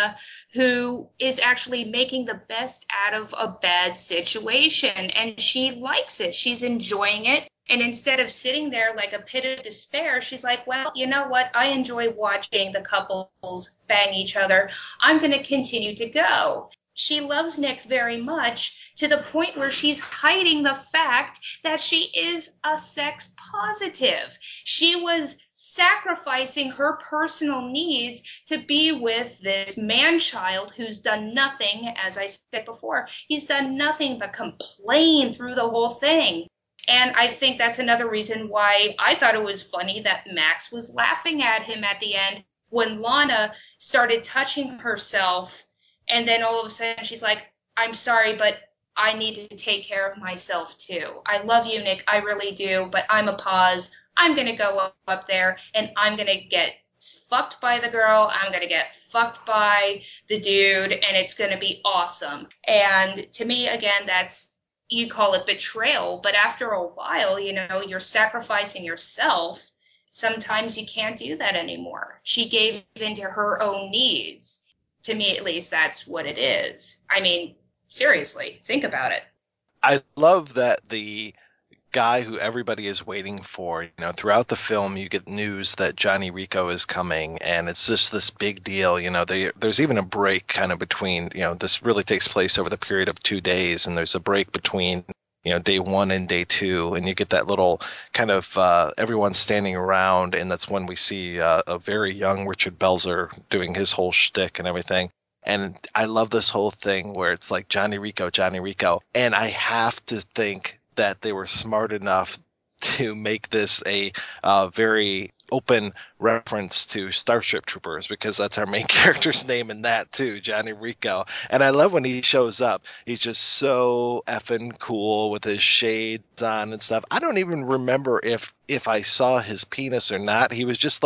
who is actually making the best out of a bad situation, and she likes it. She's enjoying it. And instead of sitting there like a pit of despair, she's like, well, you know what? I enjoy watching the couples bang each other. I'm going to continue to go. She loves Nick very much, to the point where she's hiding the fact that she is a sex positive. She was sacrificing her personal needs to be with this man-child who's done nothing, as I said before. He's done nothing but complain through the whole thing. And I think that's another reason why I thought it was funny that Max was laughing at him at the end when Lana started touching herself. And then all of a sudden she's like, I'm sorry, but I need to take care of myself too. I love you, Nick. I really do. But I'm a pause. I'm going to go up, up there and I'm going to get fucked by the girl. I'm going to get fucked by the dude. And it's going to be awesome. And to me, again, that's, you call it betrayal. But after a while, you know, you're sacrificing yourself. Sometimes you can't do that anymore. She gave in to her own needs. To me, at least, that's what it is. I mean, seriously, think about it. I love that the guy who everybody is waiting for, you know, throughout the film, you get news that Johnny Rico is coming, and it's just this big deal. You know, they, there's even a break kind of between, you know, this really takes place over the period of two days, and there's a break between, you know, day one and day two, and you get that little kind of uh, everyone standing around, and that's when we see uh, a very young Richard Belzer doing his whole shtick and everything. And I love this whole thing where it's like Johnny Rico, Johnny Rico, and I have to think that they were smart enough to make this a uh, very open reference to Starship Troopers, because that's our main character's name in that too, Johnny Rico. And I love when he shows up. He's just so effing cool with his shades on and stuff. I don't even remember if if I saw his penis or not. He was just like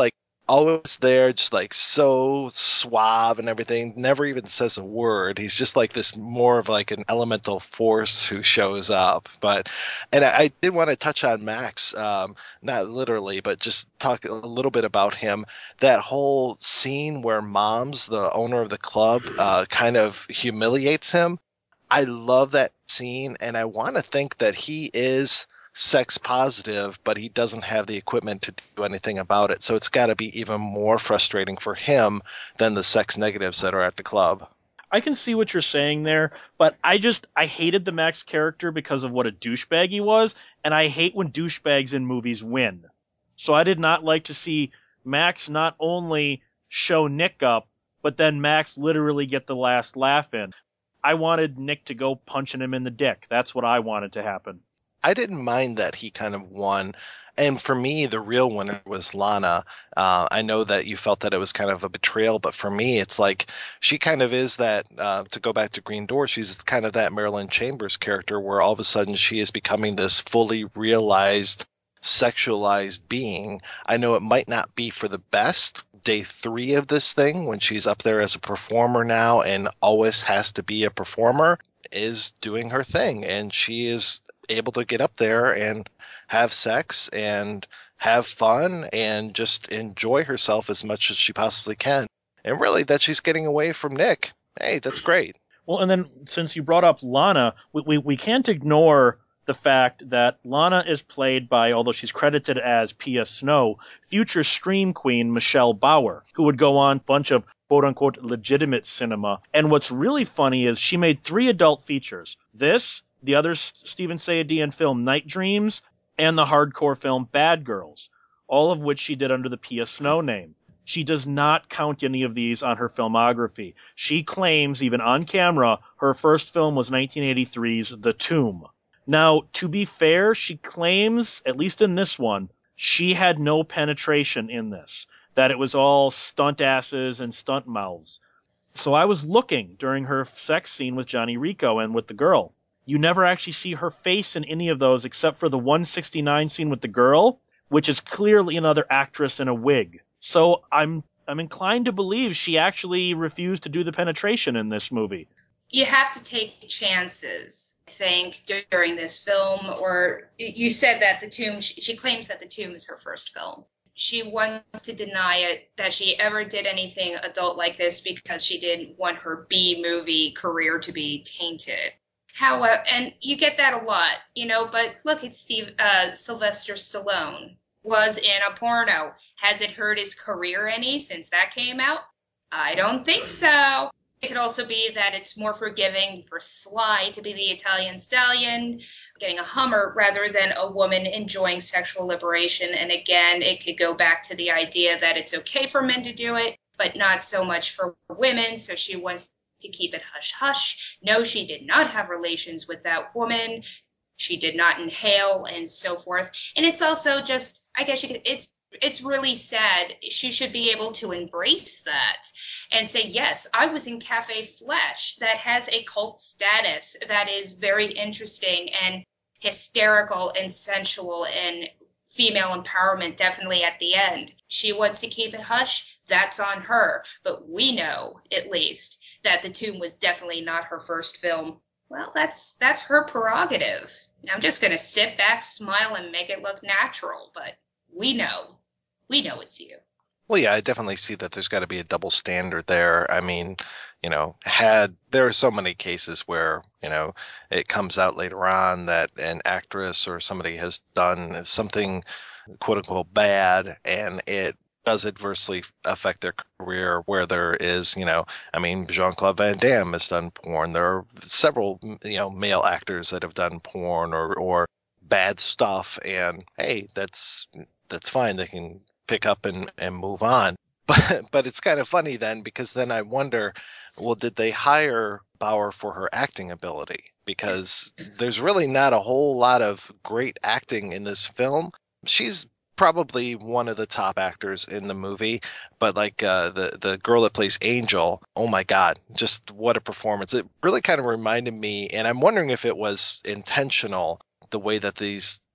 always there, just like so suave and everything, never even says a word. He's just like this more of like an elemental force who shows up. But, and I, I did want to touch on Max, um, not literally, but just talk a little bit about him. That whole scene where Moms, the owner of the club, uh, kind of humiliates him. I love that scene, and I want to think that he is sex positive, but he doesn't have the equipment to do anything about it. So it's got to be even more frustrating for him than the sex negatives that are at the club. I can see what you're saying there, but I just, I hated the Max character because of what a douchebag he was, and I hate when douchebags in movies win. So I did not like to see Max not only show Nick up, but then Max literally get the last laugh in. I wanted Nick to go punching him in the dick. That's what I wanted to happen. I didn't mind that he kind of won. And for me, the real winner was Lana. Uh, I know that you felt that it was kind of a betrayal, but for me, it's like she kind of is that, uh, to go back to Green Door, she's kind of that Marilyn Chambers character where all of a sudden she is becoming this fully realized, sexualized being. I know it might not be for the best. Day three of this thing, when she's up there as a performer now and always has to be a performer, is doing her thing. And she is able to get up there and have sex and have fun and just enjoy herself as much as she possibly can. And really that she's getting away from Nick. Hey, that's great. Well, and then since you brought up Lana, we, we, we can't ignore the fact that Lana is played by, although she's credited as P S. Snow, future Scream Queen Michelle Bauer, who would go on a bunch of quote-unquote legitimate cinema. And what's really funny is she made three adult features. This, the other Stephen Sayedian film Night Dreams, and the hardcore film Bad Girls, all of which she did under the P S. Snow name. She does not count any of these on her filmography. She claims, even on camera, her first film was nineteen eighty-three's The Tomb. Now, to be fair, she claims, at least in this one, she had no penetration in this, that it was all stunt asses and stunt mouths. So I was looking during her sex scene with Johnny Rico and with the girl. You never actually see her face in any of those except for the one sixty-nine scene with the girl, which is clearly another actress in a wig. So I'm I'm inclined to believe she actually refused to do the penetration in this movie. You have to take chances, I think, during this film. Or you said that The Tomb, she, she claims that The Tomb is her first film. She wants to deny it, that she ever did anything adult like this because she didn't want her B-movie career to be tainted. However, and you get that a lot, you know, but look at Steve, uh, Sylvester Stallone was in a porno. Has it hurt his career any since that came out? I don't think so. It could also be that it's more forgiving for Sly to be the Italian stallion, getting a Hummer, rather than a woman enjoying sexual liberation. And again, it could go back to the idea that it's okay for men to do it, but not so much for women. So she wants to keep it hush-hush. No, she did not have relations with that woman. She did not inhale and so forth. And it's also just, I guess you could, it's it's really sad. She should be able to embrace that and say, yes, I was in Cafe Flesh. That has a cult status that is very interesting and hysterical and sensual and female empowerment definitely at the end. She wants to keep it hush. That's on her. But we know, at least, that The Tomb was definitely not her first film. Well, that's that's her prerogative. I'm just going to sit back, smile, and make it look natural. But we know. We know it's you. Well, yeah, I definitely see that there's got to be a double standard there. I mean, you know, had there are so many cases where, you know, it comes out later on that an actress or somebody has done something, quote unquote, bad, and it does adversely affect their career, where there is, you know, I mean, Jean-Claude Van Damme has done porn. There are several, you know, male actors that have done porn or, or bad stuff. And hey, that's, that's fine. They can pick up and, and move on. But, but it's kind of funny then, because then I wonder, well, did they hire Bauer for her acting ability? Because there's really not a whole lot of great acting in this film. She's probably one of the top actors in the movie, but like uh, the the girl that plays Angel, oh my God, just what a performance. It really kind of reminded me, and I'm wondering if it was intentional, the way that these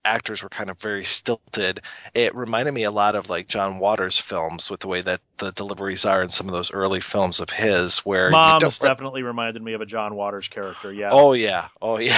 actors were kind of very stilted. It reminded me a lot of like John Waters films with the way that the deliveries are in some of those early films of his, where you Mom's don't... definitely reminded me of a John Waters character. Yeah. Oh yeah. Oh yeah.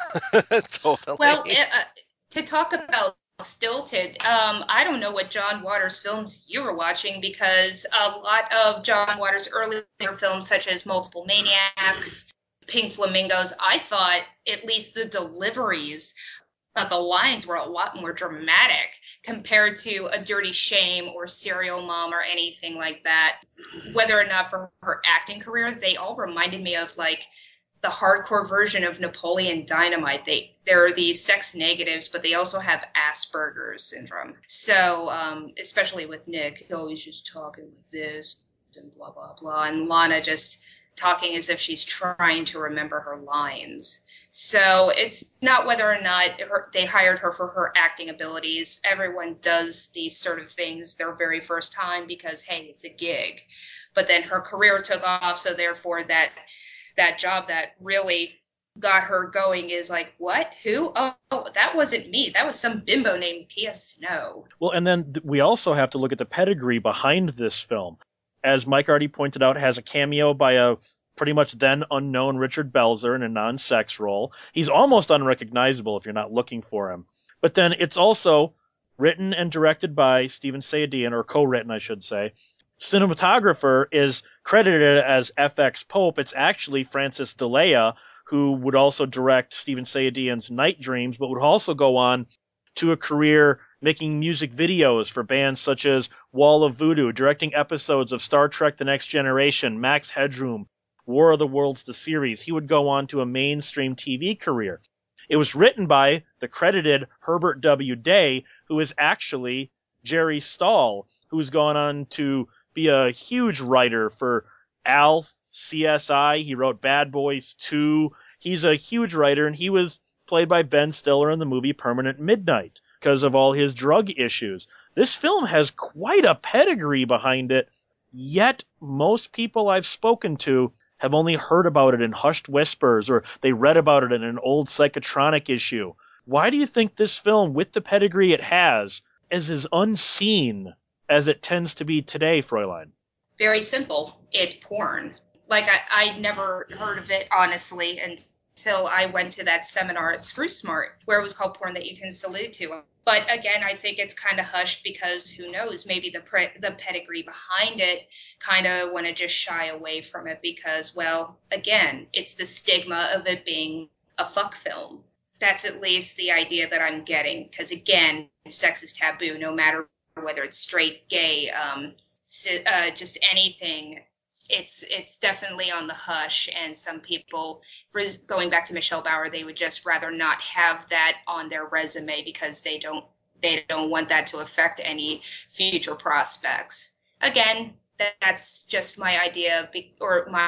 Totally. Well, it, uh, to talk about stilted, um, I don't know what John Waters films you were watching, because a lot of John Waters' earlier films, such as Multiple Maniacs, Pink Flamingos, I thought at least the deliveries Uh, the lines were a lot more dramatic compared to A Dirty Shame or Serial Mom or anything like that. Whether or not for her acting career, they all reminded me of like the hardcore version of Napoleon Dynamite. They they're these sex negatives, but they also have Asperger's syndrome. So um, especially with Nick, he's always just talking like this and blah blah blah, and Lana just talking as if she's trying to remember her lines. So it's not whether or not her, they hired her for her acting abilities. Everyone does these sort of things their very first time because, hey, it's a gig. But then her career took off, so therefore that that job that really got her going is like, what? Who? Oh, oh that wasn't me. That was some bimbo named P S Snow. Well, and then th- we also have to look at the pedigree behind this film. As Mike already pointed out, it has a cameo by a pretty much then unknown Richard Belzer in a non-sex role. He's almost unrecognizable if you're not looking for him. But then it's also written and directed by Steven Sayadian, or co-written, I should say. Cinematographer is credited as F X Pope. It's actually Francis D'Elia, who would also direct Steven Sayadian's Night Dreams, but would also go on to a career making music videos for bands such as Wall of Voodoo, directing episodes of Star Trek The Next Generation, Max Headroom, War of the Worlds, the series. He would go on to a mainstream T V career. It was written by the credited Herbert W. Day, who is actually Jerry Stahl, who's gone on to be a huge writer for Alf, C S I. He wrote Bad Boys two. He's a huge writer, and he was played by Ben Stiller in the movie Permanent Midnight because of all his drug issues. This film has quite a pedigree behind it, yet most people I've spoken to have only heard about it in hushed whispers, or they read about it in an old Psychotronic issue. Why do you think this film, with the pedigree it has, is as unseen as it tends to be today, Fräulein? Very simple. It's porn. Like, I, I'd never heard of it, honestly, until I went to that seminar at Screw Smart, where it was called Porn That You Can Salute To. But again, I think it's kind of hushed because who knows, maybe the pre- the pedigree behind it kind of want to just shy away from it because, well, again, it's the stigma of it being a fuck film. That's at least the idea that I'm getting because, again, sex is taboo no matter whether it's straight, gay, um, uh, just anything. It's it's definitely on the hush, and some people, for going back to Michelle Bauer, they would just rather not have that on their resume because they don't they don't want that to affect any future prospects. Again, that, that's just my idea or my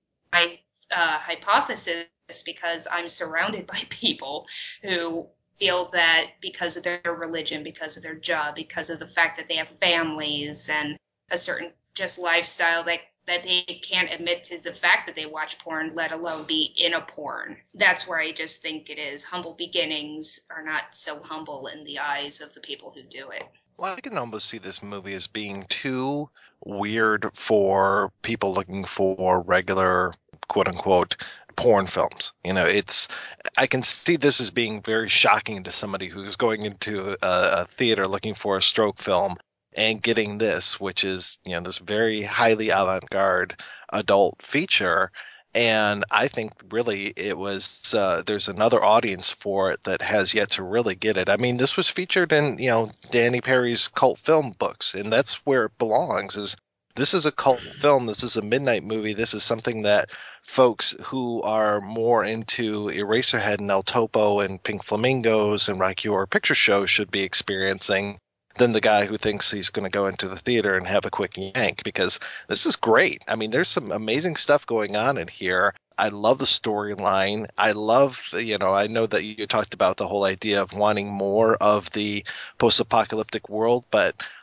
my uh, hypothesis because I'm surrounded by people who feel that because of their religion, because of their job, because of the fact that they have families and a certain just lifestyle that that they can't admit to the fact that they watch porn, let alone be in a porn. That's where I just think it is. Humble beginnings are not so humble in the eyes of the people who do it. Well, I can almost see this movie as being too weird for people looking for regular, quote-unquote, porn films. You know, it's, I can see this as being very shocking to somebody who's going into a, a theater looking for a stroke film and getting this, which is, you know, this very highly avant-garde adult feature. And I think really it was, uh, there's another audience for it that has yet to really get it. I mean, this was featured in, you know, Danny Perry's cult film books, and that's where it belongs. Is this is a cult film. This is a midnight movie. This is something that folks who are more into Eraserhead and El Topo and Pink Flamingos and Rocky Horror Picture Show should be experiencing than the guy who thinks he's going to go into the theater and have a quick yank, because this is great. I mean, there's some amazing stuff going on in here. I love the storyline. I love, you know, I know that you talked about the whole idea of wanting more of the post-apocalyptic world, but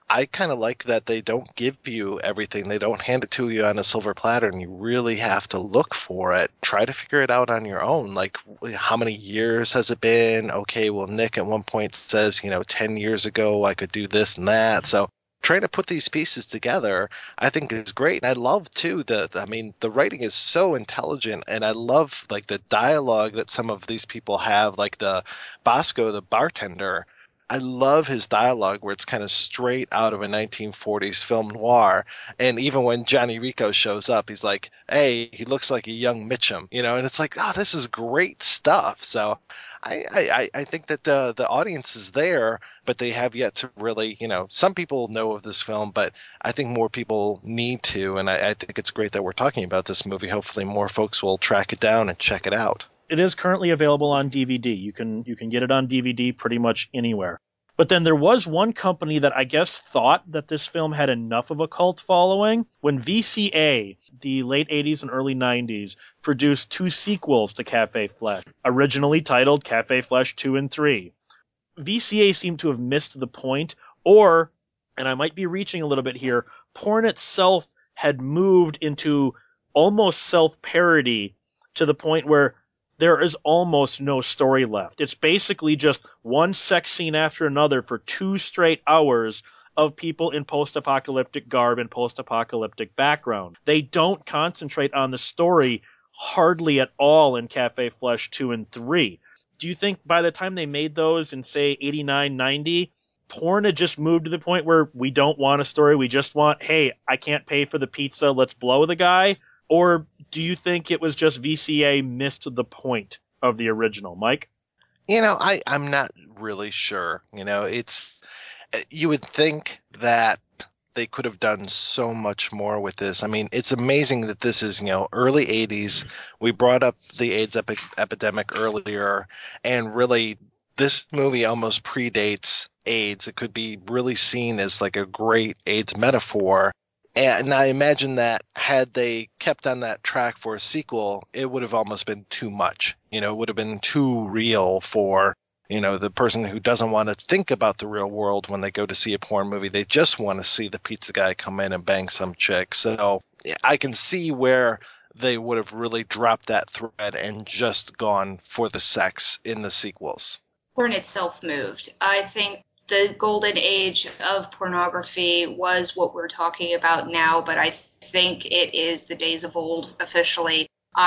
I kind of like that they don't give you everything. They don't hand it to you on a silver platter, and you really have to look for it. Try to figure it out on your own. Like, how many years has it been? Okay, well, Nick at one point says, you know, ten years ago I could do this and that. So trying to put these pieces together, I think is great. And I love, too, the, I mean, the writing is so intelligent, and I love, like, the dialogue that some of these people have, like the Bosco, the bartender. I love his dialogue where it's kind of straight out of a nineteen forties film noir. And even when Johnny Rico shows up, he's like, hey, he looks like a young Mitchum, you know, and it's like, oh, this is great stuff. So I, I, I think that the, the audience is there, but they have yet to really, you know, some people know of this film, but I think more people need to. And I, I think it's great that we're talking about this movie. Hopefully more folks will track it down and check it out. It is currently available on D V D. You can you can get it on D V D pretty much anywhere. But then there was one company that I guess thought that this film had enough of a cult following when V C A, the late eighties and early nineties, produced two sequels to Cafe Flesh, originally titled Cafe Flesh two and three. V C A seemed to have missed the point, or, and I might be reaching a little bit here, porn itself had moved into almost self-parody to the point where there is almost no story left. It's basically just one sex scene after another for two straight hours of people in post-apocalyptic garb and post-apocalyptic background. They don't concentrate on the story hardly at all in Cafe Flesh two and three. Do you think by the time they made those in, say, eighty-nine, ninety, porn had just moved to the point where we don't want a story, we just want, hey, I can't pay for the pizza, let's blow the guy? Or do you think it was just V C A missed the point of the original? Mike? You know, I, I'm not really sure. You know, it's, you would think that they could have done so much more with this. I mean, it's amazing that this is, you know, early eighties. We brought up the AIDS epi- epidemic earlier, and really this movie almost predates AIDS. It could be really seen as like a great AIDS metaphor. And I imagine that had they kept on that track for a sequel, it would have almost been too much. You know, it would have been too real for, you know, the person who doesn't want to think about the real world when they go to see a porn movie. They just want to see the pizza guy come in and bang some chick. So I can see where they would have really dropped that thread and just gone for the sex in the sequels. Porn itself moved. I think the golden age of pornography was what we're talking about now, but I think it is the days of old officially.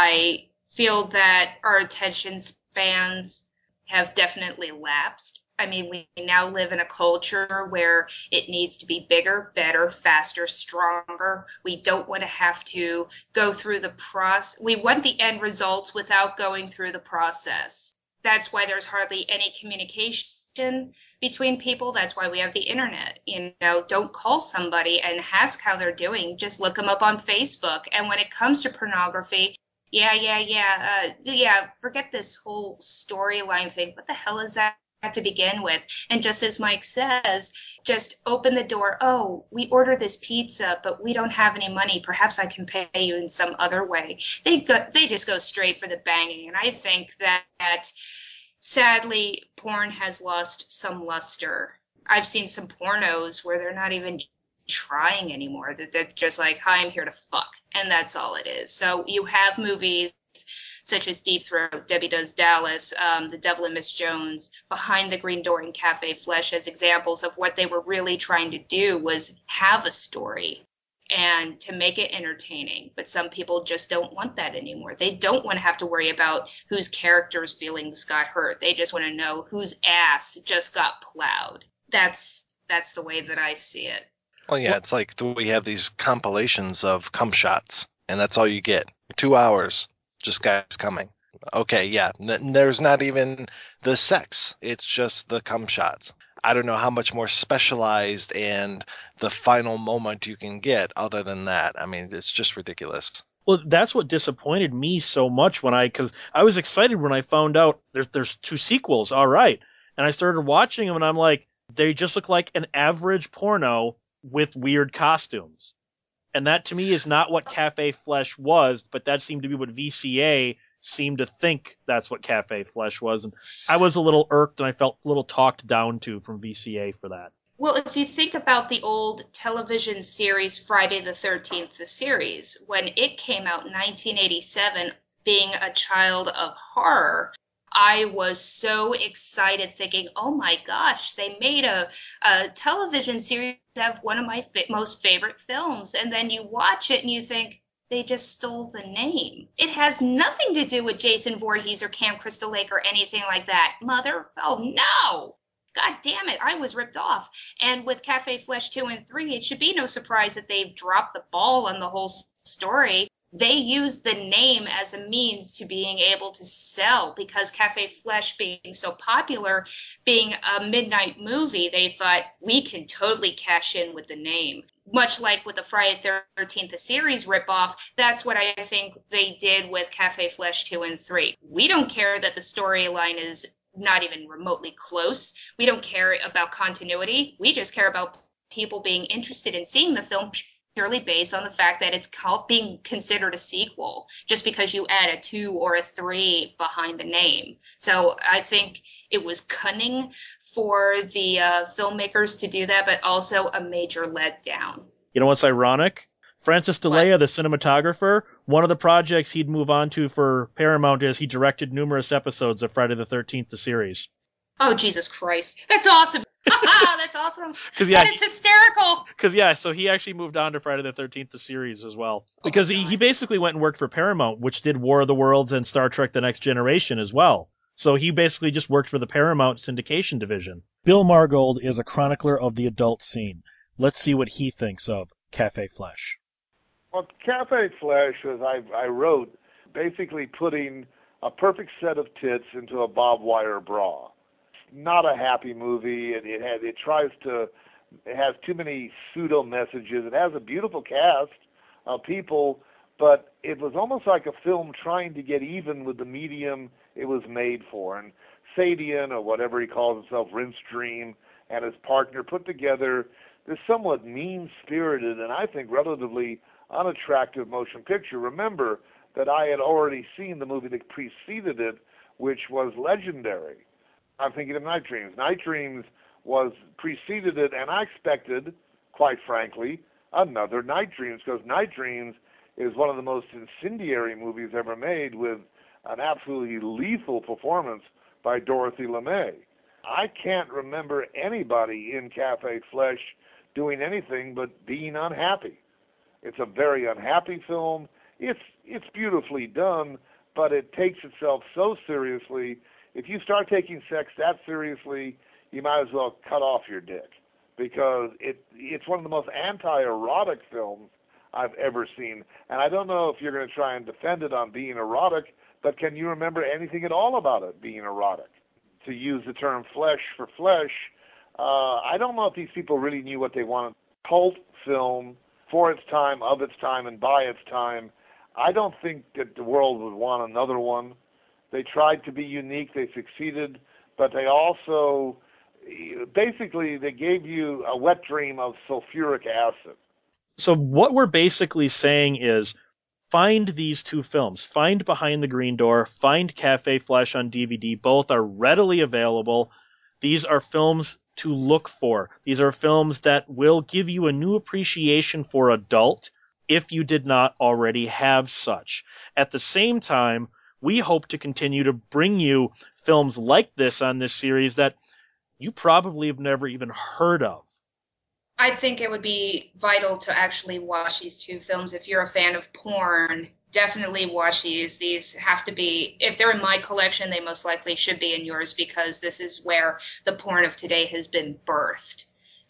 I feel that our attention spans have definitely lapsed. I mean, we now live in a culture where it needs to be bigger, better, faster, stronger. We don't want to have to go through the process. We want the end results without going through the process. That's why there's hardly any communication between people. That's why we have the internet. You know, don't call somebody and ask how they're doing. Just look them up on Facebook. And when it comes to pornography, yeah, yeah, yeah, uh, yeah, forget this whole storyline thing. What the hell is that to begin with? And just as Mike says, just open the door. Oh, we ordered this pizza, but we don't have any money. Perhaps I can pay you in some other way. They go, they just go straight for the banging. And I think that, that sadly, porn has lost some luster. I've seen some pornos where they're not even trying anymore. That they're just like, hi, I'm here to fuck. And that's all it is. So you have movies such as Deep Throat, Debbie Does Dallas, um, The Devil and Miss Jones, Behind the Green Door, and Cafe Flesh as examples of what they were really trying to do was have a story and to make it entertaining. But some people just don't want that anymore. They don't want to have to worry about whose character's feelings got hurt. They just want to know whose ass just got plowed. That's that's the way that I see it. Well, yeah, it's like we have these compilations of cum shots, and that's all you get. Two hours, just guys coming. Okay, yeah, n- there's not even the sex. It's just the cum shots. I don't know how much more specialized and the final moment you can get other than that. I mean, it's just ridiculous. Well, that's what disappointed me so much when I, because I was excited when I found out there's there's two sequels. All right, and I started watching them, and I'm like, they just look like an average porno with weird costumes. And that to me is not what Cafe Flesh was, but that seemed to be what V C A seemed to think that's what Cafe Flesh was. And I was a little irked, and I felt a little talked down to from V C A for that. Well, if you think about the old television series Friday the thirteenth, the series, when it came out in nineteen eighty-seven, being a child of horror, I was so excited thinking, oh my gosh, they made a, a television series of one of my fa- most favorite films. And then you watch it and you think, they just stole the name. It has nothing to do with Jason Voorhees or Camp Crystal Lake or anything like that. Mother, oh no! God damn it, I was ripped off. And with Cafe Flesh two and three, it should be no surprise that they've dropped the ball on the whole story. They use the name as a means to being able to sell, because Cafe Flesh being so popular, being a midnight movie, they thought we can totally cash in with the name. Much like with the Friday the thirteenth, the series ripoff, that's what I think they did with Cafe Flesh two and three. We don't care that the storyline is not even remotely close. We don't care about continuity. We just care about people being interested in seeing the film purely based on the fact that it's called being considered a sequel, just because you add a two or a three behind the name. So I think it was cunning for the uh, filmmakers to do that, but also a major letdown. You know what's ironic? Francis DeLea, the cinematographer, one of the projects he'd move on to for Paramount is he directed numerous episodes of Friday the thirteenth, the series. Oh, Jesus Christ. That's awesome. That's awesome. Yeah, that is hysterical. Because, yeah, so he actually moved on to Friday the thirteenth, the series as well. Because oh he, he basically went and worked for Paramount, which did War of the Worlds and Star Trek The Next Generation as well. So he basically just worked for the Paramount syndication division. Bill Margold is a chronicler of the adult scene. Let's see what he thinks of Cafe Flesh. Well, Cafe Flesh, as I, I wrote, basically putting a perfect set of tits into a barbed wire bra. Not a happy movie. It, it has it tries to it has too many pseudo messages. It has a beautiful cast of people, but it was almost like a film trying to get even with the medium it was made for. And Sadian, or whatever he calls himself, Rince Dream, and his partner put together this somewhat mean-spirited and I think relatively unattractive motion picture. Remember that I had already seen the movie that preceded it, which was legendary. I'm thinking of Night Dreams. Night Dreams was preceded it, and I expected, quite frankly, another Night Dreams, because Night Dreams is one of the most incendiary movies ever made, with an absolutely lethal performance by Dorothy LeMay. I can't remember anybody in Cafe Flesh doing anything but being unhappy. It's a very unhappy film. It's it's beautifully done, but it takes itself so seriously. If you start taking sex that seriously, you might as well cut off your dick, because it it's one of the most anti-erotic films I've ever seen. And I don't know if you're going to try and defend it on being erotic, but can you remember anything at all about it being erotic? To use the term flesh for flesh, uh, I don't know if these people really knew what they wanted. Cult film for its time, of its time, and by its time. I don't think that the world would want another one. They tried to be unique. They succeeded, but they also, basically, they gave you a wet dream of sulfuric acid. So what we're basically saying is, find these two films. Find Behind the Green Door, find Cafe Flesh on D V D. Both are readily available. These are films to look for. These are films that will give you a new appreciation for adult if you did not already have such. At the same time, we hope to continue to bring you films like this on this series that you probably have never even heard of. I think it would be vital to actually watch these two films. If you're a fan of porn, definitely watch these. These have to be, if they're in my collection, they most likely should be in yours, because this is where the porn of today has been birthed.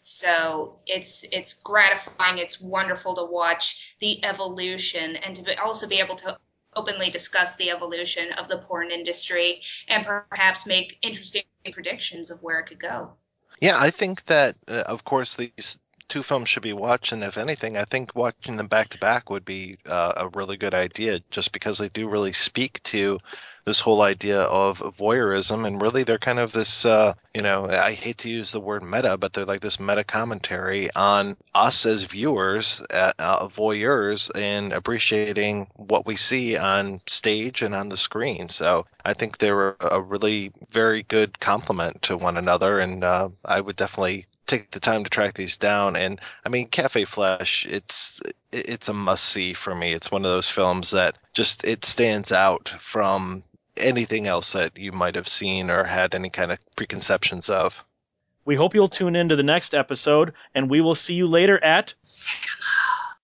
So it's it's gratifying. It's wonderful to watch the evolution, and to be, also be able to openly discuss the evolution of the porn industry and perhaps make interesting predictions of where it could go. Yeah, I think that, uh, of course, these two films should be watched, and if anything, I think watching them back-to-back would be uh, a really good idea, just because they do really speak to this whole idea of voyeurism, and really they're kind of this, uh, you know, I hate to use the word meta, but they're like this meta-commentary on us as viewers, uh, uh, voyeurs, and appreciating what we see on stage and on the screen. So I think they were a really very good complement to one another, and uh, I would definitely take the time to track these down. And I mean, Cafe Flesh, it's it's a must-see for me. It's one of those films that just, it stands out from anything else that you might have seen or had any kind of preconceptions of. We hope you'll tune in to the next episode, and we will see you later at... Cinema.